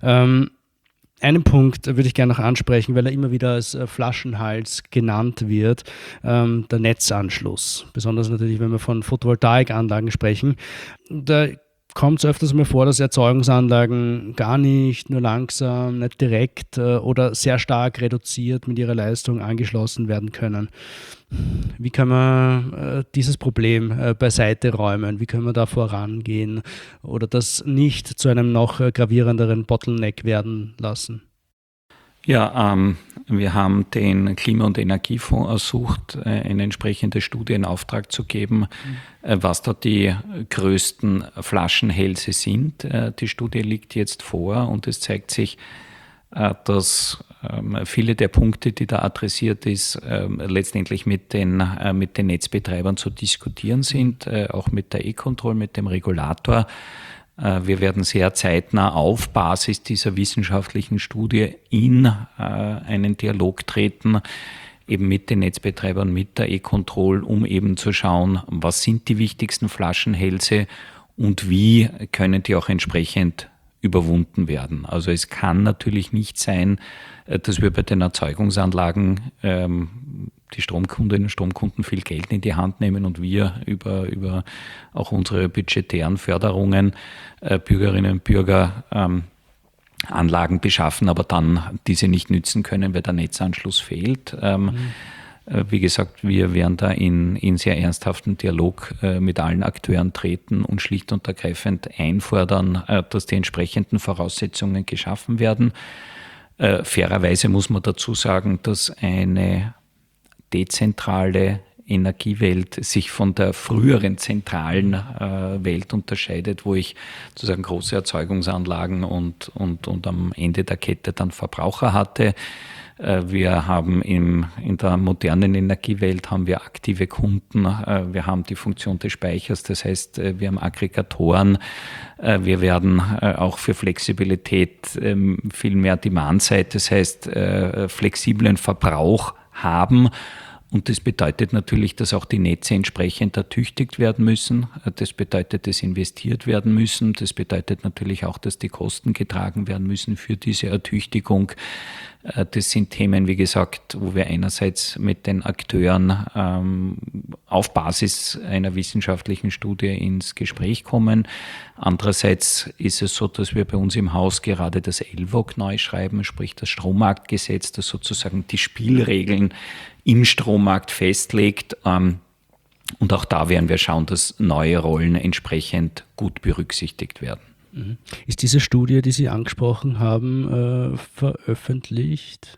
Einen Punkt würde ich gerne noch ansprechen, weil er immer wieder als Flaschenhals genannt wird, der Netzanschluss. Besonders natürlich, wenn wir von Photovoltaikanlagen sprechen. Da kommt es öfters mal vor, dass Erzeugungsanlagen gar nicht, nur langsam, nicht direkt oder sehr stark reduziert mit ihrer Leistung angeschlossen werden können. Wie kann man dieses Problem beiseite räumen? Wie können wir da vorangehen oder das nicht zu einem noch gravierenderen Bottleneck werden lassen? Ja, wir haben den Klima- und Energiefonds ersucht, eine entsprechende Studie in Auftrag zu geben, was da die größten Flaschenhälse sind. Die Studie liegt jetzt vor und es zeigt sich, dass viele der Punkte, die da adressiert ist, letztendlich mit den Netzbetreibern zu diskutieren sind, auch mit der E-Control, mit dem Regulator. Wir werden sehr zeitnah auf Basis dieser wissenschaftlichen Studie in einen Dialog treten, eben mit den Netzbetreibern, mit der E-Control, um eben zu schauen, was sind die wichtigsten Flaschenhälse und wie können die auch entsprechend überwunden werden. Also es kann natürlich nicht sein, dass wir bei den Erzeugungsanlagen die Stromkundinnen und Stromkunden viel Geld in die Hand nehmen und wir über auch unsere budgetären Förderungen Bürgerinnen und Bürger Anlagen beschaffen, aber dann diese nicht nützen können, weil der Netzanschluss fehlt. Wie gesagt, wir werden da in sehr ernsthaften Dialog mit allen Akteuren treten und schlicht und ergreifend einfordern, dass die entsprechenden Voraussetzungen geschaffen werden. Fairerweise muss man dazu sagen, dass eine dezentrale Energiewelt sich von der früheren zentralen Welt unterscheidet, wo ich sozusagen große Erzeugungsanlagen und am Ende der Kette dann Verbraucher hatte. Wir haben in der modernen Energiewelt haben wir aktive Kunden, wir haben die Funktion des Speichers, das heißt, wir haben Aggregatoren, wir werden auch für Flexibilität viel mehr Demand-Side, das heißt, flexiblen Verbrauch haben. Und das bedeutet natürlich, dass auch die Netze entsprechend ertüchtigt werden müssen. Das bedeutet, dass investiert werden müssen. Das bedeutet natürlich auch, dass die Kosten getragen werden müssen für diese Ertüchtigung. Das sind Themen, wie gesagt, wo wir einerseits mit den Akteuren auf Basis einer wissenschaftlichen Studie ins Gespräch kommen. Andererseits ist es so, dass wir bei uns im Haus gerade das LWOG neu schreiben, sprich das Strommarktgesetz, das sozusagen die Spielregeln im Strommarkt festlegt. Und auch da werden wir schauen, dass neue Rollen entsprechend gut berücksichtigt werden. Ist diese Studie, die Sie angesprochen haben, veröffentlicht?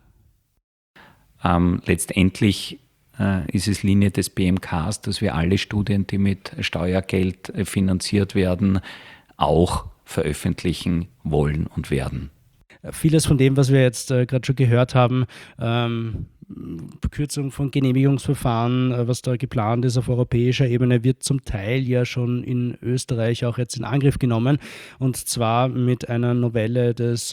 Letztendlich ist es Linie des BMKs, dass wir alle Studien, die mit Steuergeld finanziert werden, auch veröffentlichen wollen und werden. Vieles von dem, was wir jetzt gerade schon gehört haben, Verkürzung von Genehmigungsverfahren, was da geplant ist auf europäischer Ebene, wird zum Teil ja schon in Österreich auch jetzt in Angriff genommen, und zwar mit einer Novelle des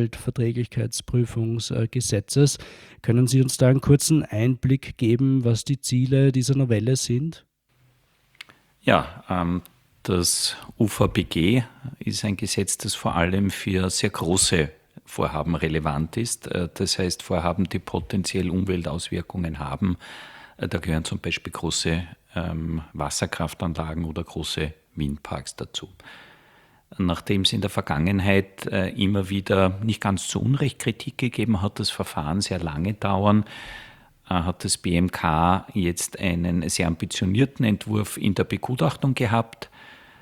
Umweltverträglichkeitsprüfungsgesetzes. Können Sie uns da einen kurzen Einblick geben, was die Ziele dieser Novelle sind? Ja, das UVPG ist ein Gesetz, das vor allem für sehr große Vorhaben relevant ist. Das heißt, Vorhaben, die potenziell Umweltauswirkungen haben. Da gehören zum Beispiel große Wasserkraftanlagen oder große Windparks dazu. Nachdem es in der Vergangenheit immer wieder nicht ganz zu Unrecht Kritik gegeben hat, das Verfahren sehr lange dauern, hat das BMK jetzt einen sehr ambitionierten Entwurf in der Begutachtung gehabt,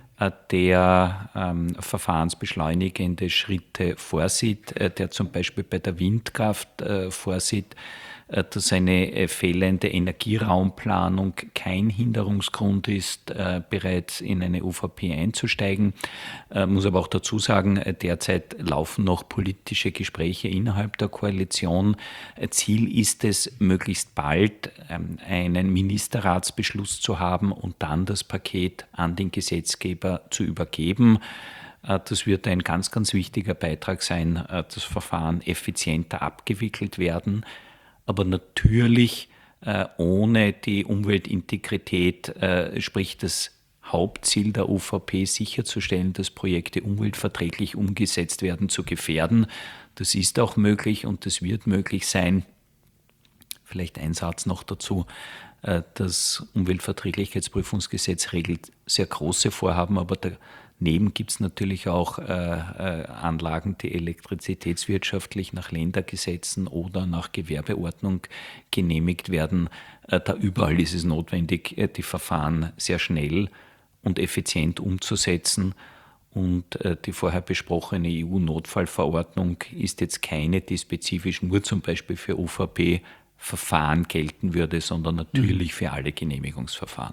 der verfahrensbeschleunigende Schritte vorsieht, der zum Beispiel bei der Windkraft vorsieht, dass eine fehlende Energieraumplanung kein Hinderungsgrund ist, bereits in eine UVP einzusteigen. Muss aber auch dazu sagen, derzeit laufen noch politische Gespräche innerhalb der Koalition. Ziel ist es, möglichst bald einen Ministerratsbeschluss zu haben und dann das Paket an den Gesetzgeber zu übergeben. Das wird ein ganz, ganz wichtiger Beitrag sein, das Verfahren effizienter abgewickelt werden. Aber natürlich ohne die Umweltintegrität, sprich das Hauptziel der UVP sicherzustellen, dass Projekte umweltverträglich umgesetzt werden, zu gefährden. Das ist auch möglich und das wird möglich sein. Vielleicht ein Satz noch dazu. Das Umweltverträglichkeitsprüfungsgesetz regelt sehr große Vorhaben, aber daneben gibt es natürlich auch Anlagen, die elektrizitätswirtschaftlich nach Ländergesetzen oder nach Gewerbeordnung genehmigt werden. Da überall ist es notwendig, die Verfahren sehr schnell und effizient umzusetzen. Und die vorher besprochene EU-Notfallverordnung ist jetzt keine, die spezifisch nur zum Beispiel für UVP-Verfahren gelten würde, sondern natürlich für alle Genehmigungsverfahren.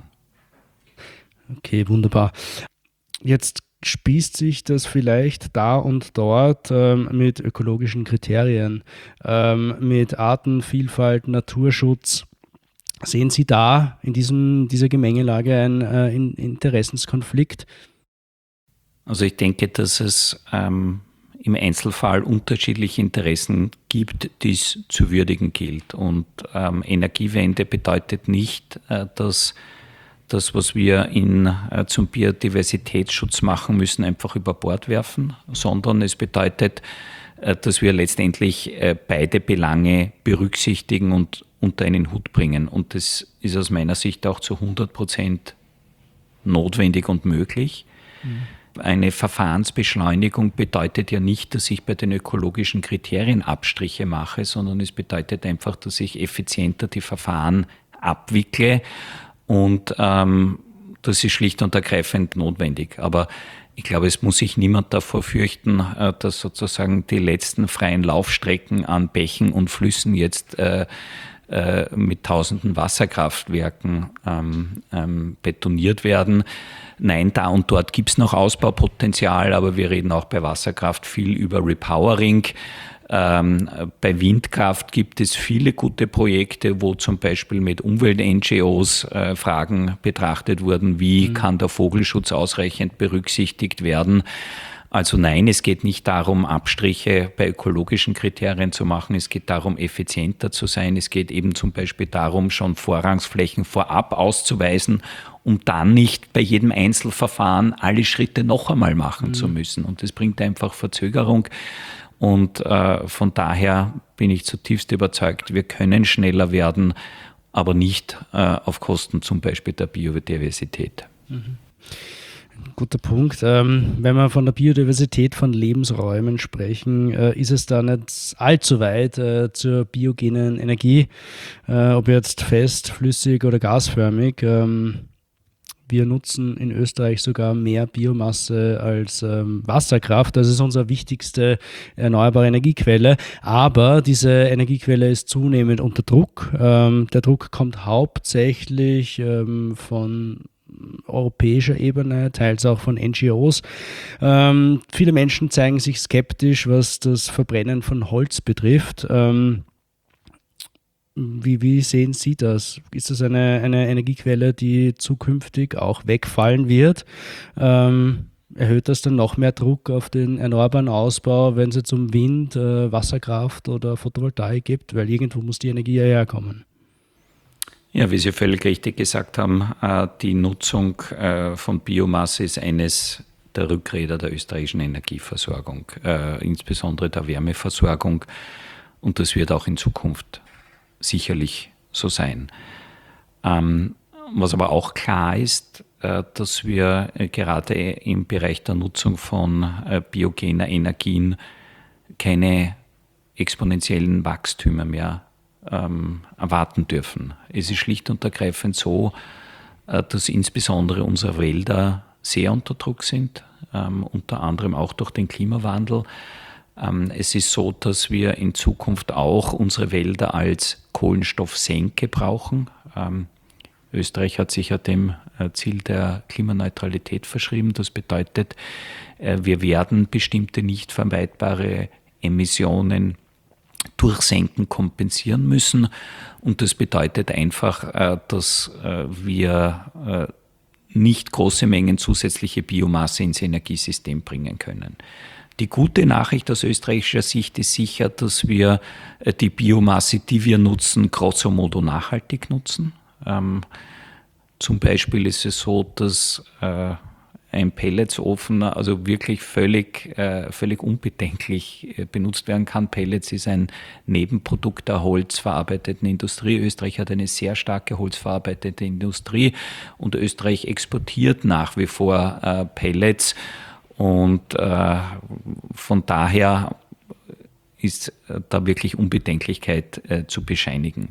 Okay, wunderbar. Jetzt spießt sich das vielleicht da und dort mit ökologischen Kriterien, mit Artenvielfalt, Naturschutz. Sehen Sie da in dieser Gemengelage einen Interessenskonflikt? Also ich denke, dass es im Einzelfall unterschiedliche Interessen gibt, die es zu würdigen gilt. Und Energiewende bedeutet nicht, dass das, was wir zum Biodiversitätsschutz machen müssen, einfach über Bord werfen, sondern es bedeutet, dass wir letztendlich beide Belange berücksichtigen und unter einen Hut bringen. Und das ist aus meiner Sicht auch zu 100% notwendig und möglich. Eine Verfahrensbeschleunigung bedeutet ja nicht, dass ich bei den ökologischen Kriterien Abstriche mache, sondern es bedeutet einfach, dass ich effizienter die Verfahren abwickle. Und das ist schlicht und ergreifend notwendig. Aber ich glaube, es muss sich niemand davor fürchten, dass sozusagen die letzten freien Laufstrecken an Bächen und Flüssen jetzt mit tausenden Wasserkraftwerken betoniert werden. Nein, da und dort gibt es noch Ausbaupotenzial, aber wir reden auch bei Wasserkraft viel über Repowering. Bei Windkraft gibt es viele gute Projekte, wo zum Beispiel mit Umwelt-NGOs Fragen betrachtet wurden, wie kann der Vogelschutz ausreichend berücksichtigt werden. Also nein, es geht nicht darum, Abstriche bei ökologischen Kriterien zu machen. Es geht darum, effizienter zu sein. Es geht eben zum Beispiel darum, schon Vorrangsflächen vorab auszuweisen, um dann nicht bei jedem Einzelverfahren alle Schritte noch einmal machen zu müssen. Und das bringt einfach Verzögerung. Und von daher bin ich zutiefst überzeugt, wir können schneller werden, aber nicht auf Kosten zum Beispiel der Biodiversität. Guter Punkt. Wenn wir von der Biodiversität von Lebensräumen sprechen, ist es da nicht allzu weit zur biogenen Energie, ob jetzt fest, flüssig oder gasförmig. Wir nutzen in Österreich sogar mehr Biomasse als Wasserkraft. Das ist unsere wichtigste erneuerbare Energiequelle. Aber diese Energiequelle ist zunehmend unter Druck. Der Druck kommt hauptsächlich von europäischer Ebene, teils auch von NGOs. Viele Menschen zeigen sich skeptisch, was das Verbrennen von Holz betrifft. Wie sehen Sie das? Ist das eine Energiequelle, die zukünftig auch wegfallen wird? Erhöht das dann noch mehr Druck auf den erneuerbaren Ausbau, wenn es jetzt um Wind, Wasserkraft oder Photovoltaik gibt? Weil irgendwo muss die Energie ja herkommen. Ja, wie Sie völlig richtig gesagt haben, die Nutzung von Biomasse ist eines der Rückräder der österreichischen Energieversorgung, insbesondere der Wärmeversorgung. Und das wird auch in Zukunft sicherlich so sein. Was aber auch klar ist, dass wir gerade im Bereich der Nutzung von biogener Energien keine exponentiellen Wachstümer mehr erwarten dürfen. Es ist schlicht und ergreifend so, dass insbesondere unsere Wälder sehr unter Druck sind, unter anderem auch durch den Klimawandel. Es ist so, dass wir in Zukunft auch unsere Wälder als Kohlenstoffsenke brauchen. Österreich hat sich ja dem Ziel der Klimaneutralität verschrieben. Das bedeutet, wir werden bestimmte nicht vermeidbare Emissionen durch Senken kompensieren müssen. Und das bedeutet einfach, dass wir nicht große Mengen zusätzliche Biomasse ins Energiesystem bringen können. Die gute Nachricht aus österreichischer Sicht ist sicher, dass wir die Biomasse, die wir nutzen, grosso modo nachhaltig nutzen. Zum Beispiel ist es so, dass ein Pelletsofen also wirklich völlig unbedenklich benutzt werden kann. Pellets ist ein Nebenprodukt der holzverarbeitenden Industrie. Österreich hat eine sehr starke holzverarbeitende Industrie und Österreich exportiert nach wie vor Pellets. Und von daher ist da wirklich Unbedenklichkeit zu bescheinigen.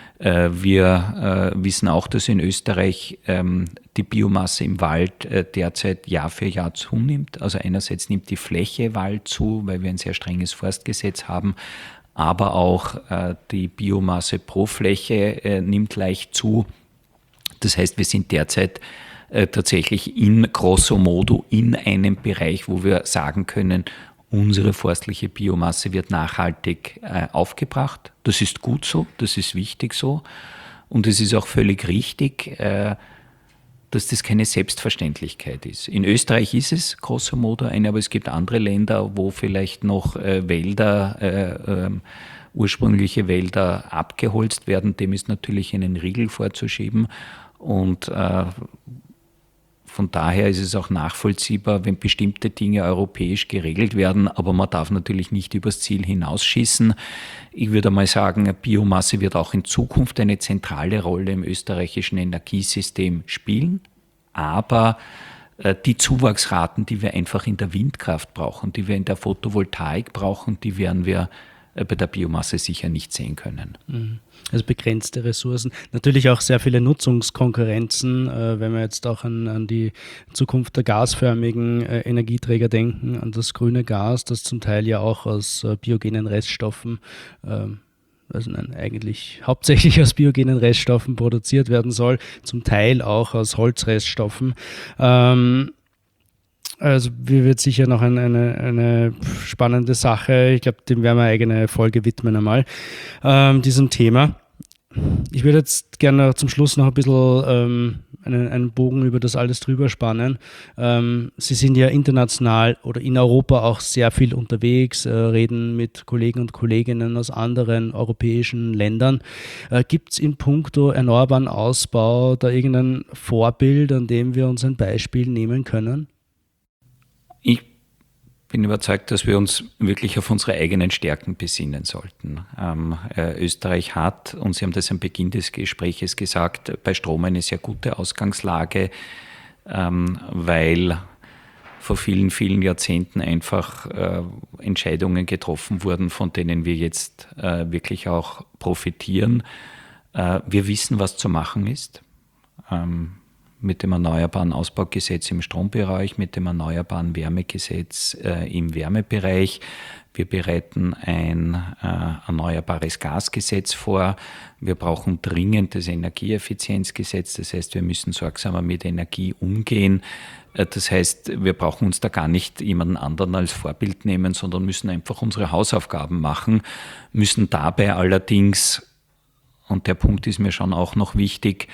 Wir wissen auch, dass in Österreich die Biomasse im Wald derzeit Jahr für Jahr zunimmt. Also einerseits nimmt die Fläche Wald zu, weil wir ein sehr strenges Forstgesetz haben, aber auch die Biomasse pro Fläche nimmt leicht zu. Das heißt, wir sind derzeit tatsächlich grosso modo in einem Bereich, wo wir sagen können, unsere forstliche Biomasse wird nachhaltig aufgebracht. Das ist gut so, das ist wichtig so. Und es ist auch völlig richtig, dass das keine Selbstverständlichkeit ist. In Österreich ist es grosso modo eine, aber es gibt andere Länder, wo vielleicht noch ursprüngliche Wälder abgeholzt werden. Dem ist natürlich einen Riegel vorzuschieben. Und von daher ist es auch nachvollziehbar, wenn bestimmte Dinge europäisch geregelt werden, aber man darf natürlich nicht übers Ziel hinausschießen. Ich würde mal sagen, Biomasse wird auch in Zukunft eine zentrale Rolle im österreichischen Energiesystem spielen, aber die Zuwachsraten, die wir einfach in der Windkraft brauchen, die wir in der Photovoltaik brauchen, die werden wir bei der Biomasse sicher nicht sehen können. Also begrenzte Ressourcen. Natürlich auch sehr viele Nutzungskonkurrenzen, wenn wir jetzt auch an die Zukunft der gasförmigen Energieträger denken, an das grüne Gas, das zum Teil ja auch aus biogenen Reststoffen, eigentlich hauptsächlich aus biogenen Reststoffen produziert werden soll, zum Teil auch aus Holzreststoffen. Also wird sicher noch eine spannende Sache. Ich glaube, dem werden wir eine eigene Folge widmen einmal, diesem Thema. Ich würde jetzt gerne zum Schluss noch ein bisschen einen Bogen über das alles drüber spannen. Sie sind ja international oder in Europa auch sehr viel unterwegs, reden mit Kollegen und Kolleginnen aus anderen europäischen Ländern. Gibt es in puncto erneuerbaren Ausbau da irgendein Vorbild, an dem wir uns ein Beispiel nehmen können? Ich bin überzeugt, dass wir uns wirklich auf unsere eigenen Stärken besinnen sollten. Österreich hat, und Sie haben das am Beginn des Gespräches gesagt, bei Strom eine sehr gute Ausgangslage, weil vor vielen, vielen Jahrzehnten einfach Entscheidungen getroffen wurden, von denen wir jetzt wirklich auch profitieren. Wir wissen, was zu machen ist. Mit dem Erneuerbaren Ausbaugesetz im Strombereich, mit dem Erneuerbaren Wärmegesetz im Wärmebereich. Wir bereiten ein Erneuerbares Gasgesetz vor. Wir brauchen dringend das Energieeffizienzgesetz. Das heißt, wir müssen sorgsamer mit Energie umgehen. Das heißt, wir brauchen uns da gar nicht jemanden anderen als Vorbild nehmen, sondern müssen einfach unsere Hausaufgaben machen, müssen dabei allerdings, und der Punkt ist mir schon auch noch wichtig,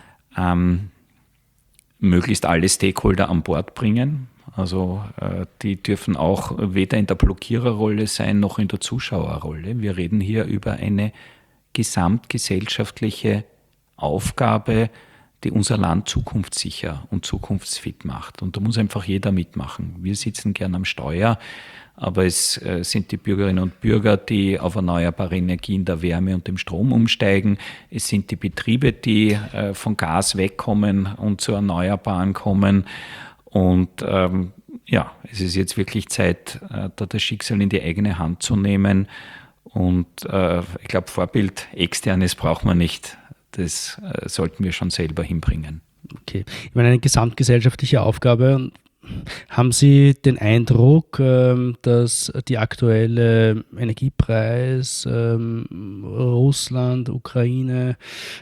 möglichst alle Stakeholder an Bord bringen. Also die dürfen auch weder in der Blockiererrolle sein, noch in der Zuschauerrolle. Wir reden hier über eine gesamtgesellschaftliche Aufgabe, die unser Land zukunftssicher und zukunftsfit macht. Und da muss einfach jeder mitmachen. Wir sitzen gern am Steuer, aber es sind die Bürgerinnen und Bürger, die auf erneuerbare Energien der Wärme und dem Strom umsteigen. Es sind die Betriebe, die von Gas wegkommen und zu Erneuerbaren kommen. Und es ist jetzt wirklich Zeit, da das Schicksal in die eigene Hand zu nehmen. Und ich glaube, Vorbild externes braucht man nicht. Das sollten wir schon selber hinbringen. Okay, ich meine, eine gesamtgesellschaftliche Aufgabe. Haben Sie den Eindruck, dass die aktuelle Energiepreis, Russland, Ukraine,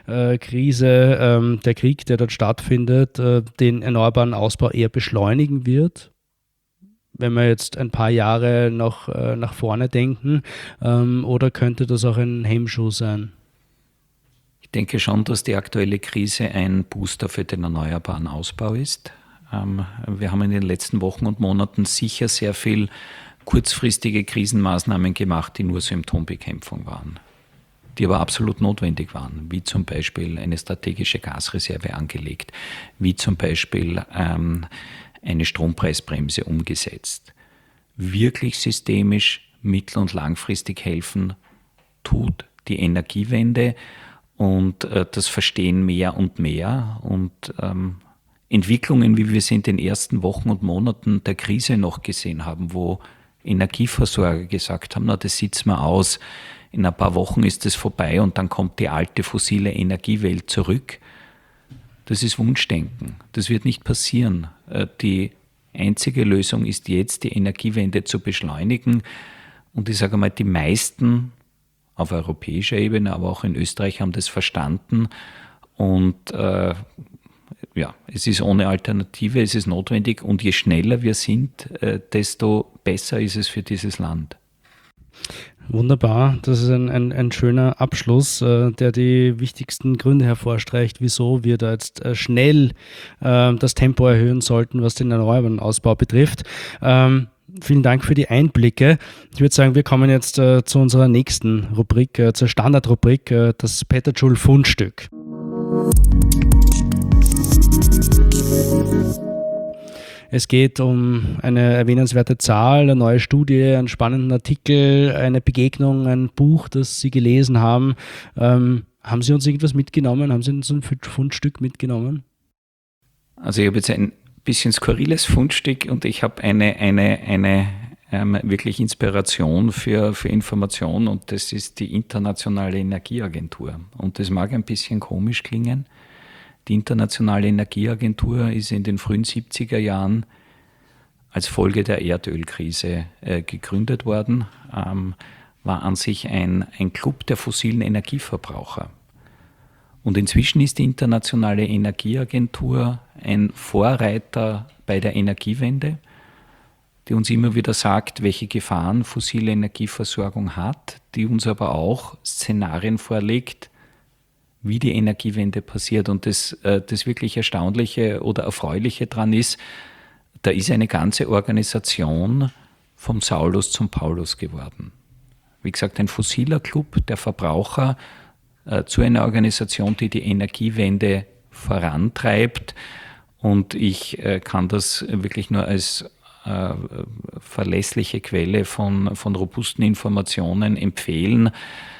Krise, der Krieg, der dort stattfindet, den erneuerbaren Ausbau eher beschleunigen wird? Wenn wir jetzt ein paar Jahre noch nach vorne denken, oder könnte das auch ein Hemmschuh sein? Ich denke schon, dass die aktuelle Krise ein Booster für den erneuerbaren Ausbau ist. Wir haben in den letzten Wochen und Monaten sicher sehr viel kurzfristige Krisenmaßnahmen gemacht, die nur Symptombekämpfung waren, die aber absolut notwendig waren, wie zum Beispiel eine strategische Gasreserve angelegt, wie zum Beispiel eine Strompreisbremse umgesetzt. Wirklich systemisch, mittel- und langfristig helfen tut die Energiewende, und das verstehen mehr und mehr. Und Entwicklungen, wie wir sie in den ersten Wochen und Monaten der Krise noch gesehen haben, wo Energieversorger gesagt haben, na, das sitzen wir aus, in ein paar Wochen ist es vorbei und dann kommt die alte fossile Energiewelt zurück. Das ist Wunschdenken. Das wird nicht passieren. Die einzige Lösung ist jetzt, die Energiewende zu beschleunigen. Und ich sage mal, die meisten auf europäischer Ebene, aber auch in Österreich haben das verstanden. Und es ist ohne Alternative, es ist notwendig. Und je schneller wir sind, desto besser ist es für dieses Land. Wunderbar, das ist ein schöner Abschluss, der die wichtigsten Gründe hervorstreicht, wieso wir da jetzt schnell das Tempo erhöhen sollten, was den erneuerbaren Ausbau betrifft. Vielen Dank für die Einblicke. Ich würde sagen, wir kommen jetzt zu unserer nächsten Rubrik, zur Standardrubrik, das Petajoule-Fundstück. Es geht um eine erwähnenswerte Zahl, eine neue Studie, einen spannenden Artikel, eine Begegnung, ein Buch, das Sie gelesen haben. Haben Sie uns irgendwas mitgenommen? Haben Sie uns ein Fundstück mitgenommen? Also ich habe jetzt ein bisschen skurriles Fundstück und ich habe eine wirklich Inspiration für Information, und das ist die Internationale Energieagentur. Und das mag ein bisschen komisch klingen. Die Internationale Energieagentur ist in den frühen 70er Jahren als Folge der Erdölkrise gegründet worden, war an sich ein Club der fossilen Energieverbraucher. Und inzwischen ist die Internationale Energieagentur ein Vorreiter bei der Energiewende, die uns immer wieder sagt, welche Gefahren fossile Energieversorgung hat, die uns aber auch Szenarien vorlegt, wie die Energiewende passiert. Und das wirklich Erstaunliche oder Erfreuliche daran ist, da ist eine ganze Organisation vom Saulus zum Paulus geworden. Wie gesagt, ein fossiler Club der Verbraucher zu einer Organisation, die die Energiewende vorantreibt. Und ich kann das wirklich nur als verlässliche Quelle von robusten Informationen empfehlen,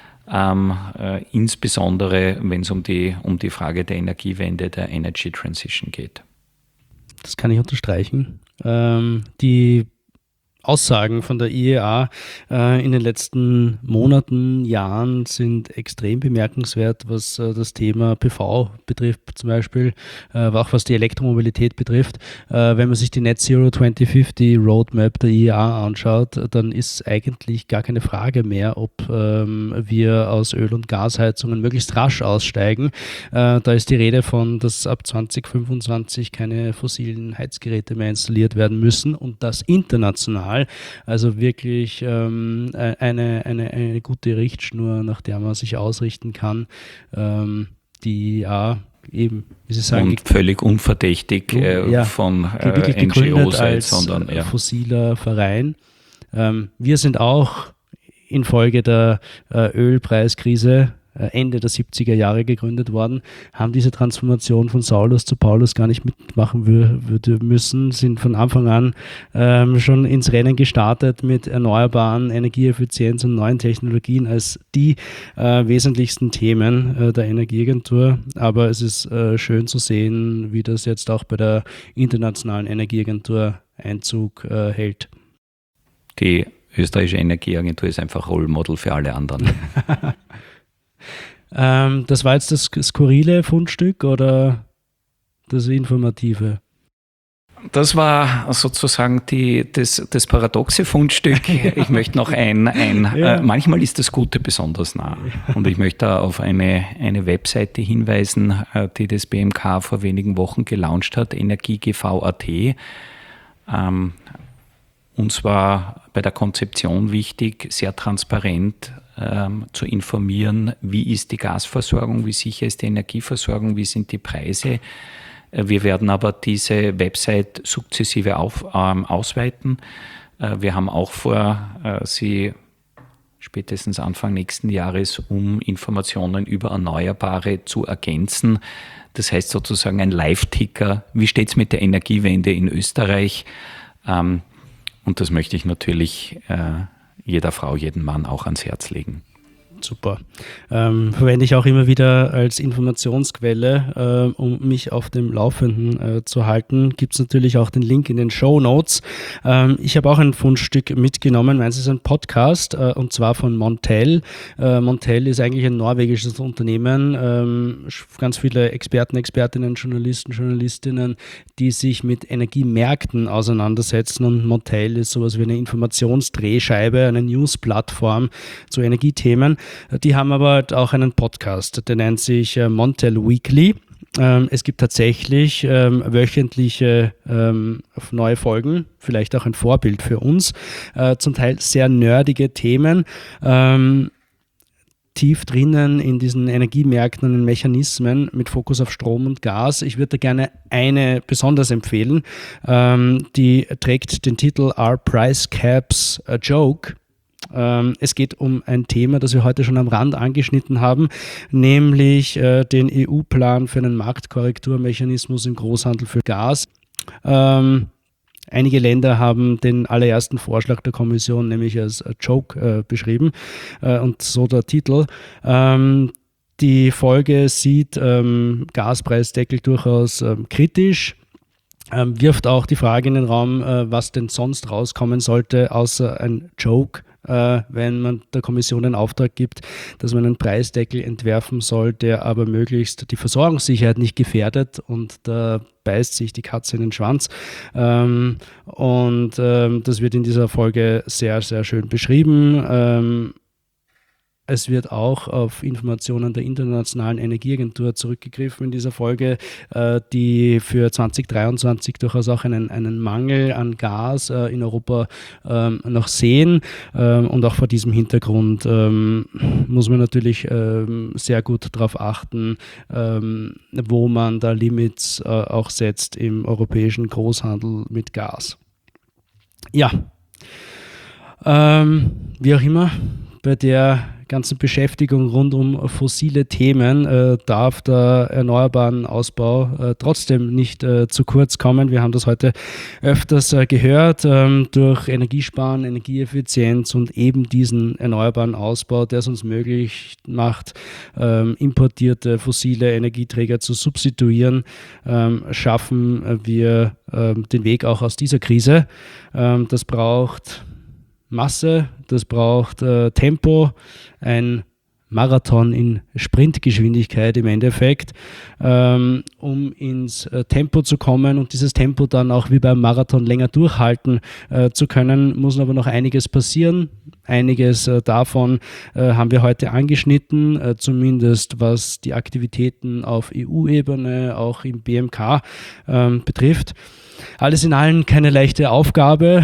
insbesondere wenn es um die Frage der Energiewende, der Energy Transition geht. Das kann ich unterstreichen. Die Aussagen von der IEA in den letzten Monaten, Jahren sind extrem bemerkenswert, was das Thema PV betrifft zum Beispiel, aber auch was die Elektromobilität betrifft. Wenn man sich die Net Zero 2050 Roadmap der IEA anschaut, dann ist eigentlich gar keine Frage mehr, ob wir aus Öl- und Gasheizungen möglichst rasch aussteigen. Da ist die Rede von, dass ab 2025 keine fossilen Heizgeräte mehr installiert werden müssen und das international. Also wirklich eine gute Richtschnur, nach der man sich ausrichten kann, die eben, wie Sie sagen, und völlig unverdächtig von NGO-Seite, sondern fossiler Verein. Wir sind auch infolge der Ölpreiskrise Ende der 70er Jahre gegründet worden, haben diese Transformation von Saulus zu Paulus gar nicht mitmachen müssen, sind von Anfang an schon ins Rennen gestartet mit erneuerbaren Energieeffizienz und neuen Technologien als die wesentlichsten Themen der Energieagentur. Aber es ist schön zu sehen, wie das jetzt auch bei der Internationalen Energieagentur Einzug hält. Die österreichische Energieagentur ist einfach Role Model für alle anderen. Das war jetzt das skurrile Fundstück oder das informative? Das war sozusagen das paradoxe Fundstück. Ich möchte noch manchmal ist das Gute besonders nah. Und ich möchte da auf eine Webseite hinweisen, die das BMK vor wenigen Wochen gelauncht hat, energiegv.at. Uns war bei der Konzeption wichtig, sehr transparent zu informieren, wie ist die Gasversorgung, wie sicher ist die Energieversorgung, wie sind die Preise. Wir werden aber diese Website sukzessive ausweiten. Wir haben auch vor, sie spätestens Anfang nächsten Jahres um Informationen über Erneuerbare zu ergänzen. Das heißt sozusagen ein Live-Ticker, wie steht es mit der Energiewende in Österreich? Und das möchte ich natürlich jeder Frau, jedem Mann auch ans Herz legen. Super. Verwende ich auch immer wieder als Informationsquelle, um mich auf dem Laufenden zu halten. Gibt es natürlich auch den Link in den Shownotes. Ich habe auch ein Fundstück mitgenommen. Meins ist ein Podcast und zwar von Montel. Montel ist eigentlich ein norwegisches Unternehmen. Ganz viele Experten, Expertinnen, Journalisten, Journalistinnen, die sich mit Energiemärkten auseinandersetzen. Und Montel ist sowas wie eine Informationsdrehscheibe, eine News-Plattform zu Energiethemen. Die haben aber halt auch einen Podcast, der nennt sich Montel Weekly. Es gibt tatsächlich wöchentliche neue Folgen, vielleicht auch ein Vorbild für uns, zum Teil sehr nerdige Themen, tief drinnen in diesen Energiemärkten und den Mechanismen mit Fokus auf Strom und Gas. Ich würde da gerne eine besonders empfehlen, die trägt den Titel Are Price Caps a Joke? Es geht um ein Thema, das wir heute schon am Rand angeschnitten haben, nämlich den EU-Plan für einen Marktkorrekturmechanismus im Großhandel für Gas. Einige Länder haben den allerersten Vorschlag der Kommission nämlich als Joke beschrieben und so der Titel. Die Folge sieht Gaspreisdeckel durchaus kritisch. Wirft auch die Frage in den Raum, was denn sonst rauskommen sollte, außer ein Joke, wenn man der Kommission den Auftrag gibt, dass man einen Preisdeckel entwerfen soll, der aber möglichst die Versorgungssicherheit nicht gefährdet, und da beißt sich die Katze in den Schwanz. Das wird in dieser Folge sehr, sehr schön beschrieben. Es wird auch auf Informationen der Internationalen Energieagentur zurückgegriffen in dieser Folge, die für 2023 durchaus auch einen Mangel an Gas in Europa noch sehen. Und auch vor diesem Hintergrund muss man natürlich sehr gut darauf achten, wo man da Limits auch setzt im europäischen Großhandel mit Gas. Ja, wie auch immer, bei der ganzen Beschäftigung rund um fossile Themen darf der erneuerbaren Ausbau trotzdem nicht zu kurz kommen. Wir haben das heute öfters gehört, durch Energiesparen, Energieeffizienz und eben diesen erneuerbaren Ausbau, der es uns möglich macht, importierte fossile Energieträger zu substituieren, schaffen wir den Weg auch aus dieser Krise. Das braucht Masse, das braucht Tempo, ein Marathon in Sprintgeschwindigkeit im Endeffekt, um ins Tempo zu kommen und dieses Tempo dann auch wie beim Marathon länger durchhalten zu können, muss aber noch einiges passieren. Einiges davon haben wir heute angeschnitten, zumindest was die Aktivitäten auf EU-Ebene, auch im BMK betrifft. Alles in allem keine leichte Aufgabe,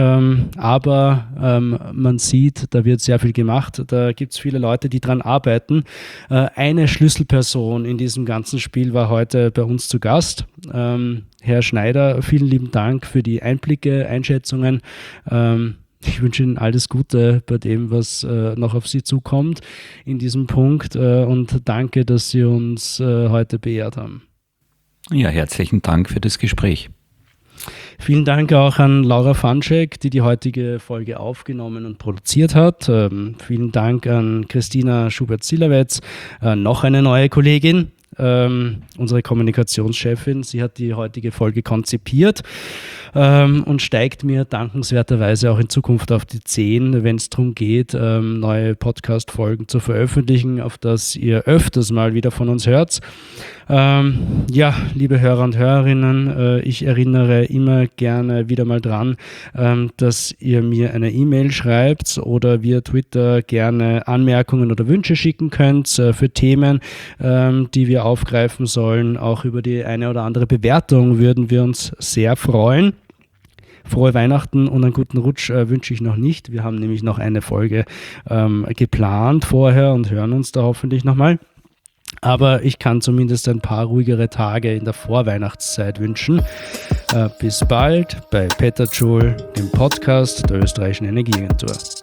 aber man sieht, da wird sehr viel gemacht. Da gibt es viele Leute, die dran arbeiten. Eine Schlüsselperson in diesem ganzen Spiel war heute bei uns zu Gast. Herr Schneider, vielen lieben Dank für die Einblicke, Einschätzungen. Ich wünsche Ihnen alles Gute bei dem, was noch auf Sie zukommt in diesem Punkt und danke, dass Sie uns heute beehrt haben. Ja, herzlichen Dank für das Gespräch. Vielen Dank auch an Laura Fanschek, die heutige Folge aufgenommen und produziert hat. Vielen Dank an Christina Schubert-Silawetz, noch eine neue Kollegin, unsere Kommunikationschefin. Sie hat die heutige Folge konzipiert und steigt mir dankenswerterweise auch in Zukunft auf die Zehen, wenn es darum geht, neue Podcast-Folgen zu veröffentlichen, auf das ihr öfters mal wieder von uns hört. Ja, liebe Hörer und Hörerinnen, ich erinnere immer gerne wieder mal dran, dass ihr mir eine E-Mail schreibt oder via Twitter gerne Anmerkungen oder Wünsche schicken könnt für Themen, die wir aufgreifen sollen. Auch über die eine oder andere Bewertung würden wir uns sehr freuen. Frohe Weihnachten und einen guten Rutsch wünsche ich noch nicht. Wir haben nämlich noch eine Folge geplant vorher und hören uns da hoffentlich nochmal. Aber ich kann zumindest ein paar ruhigere Tage in der Vorweihnachtszeit wünschen. Bis bald bei Peter Joule, dem Podcast der Österreichischen Energieagentur.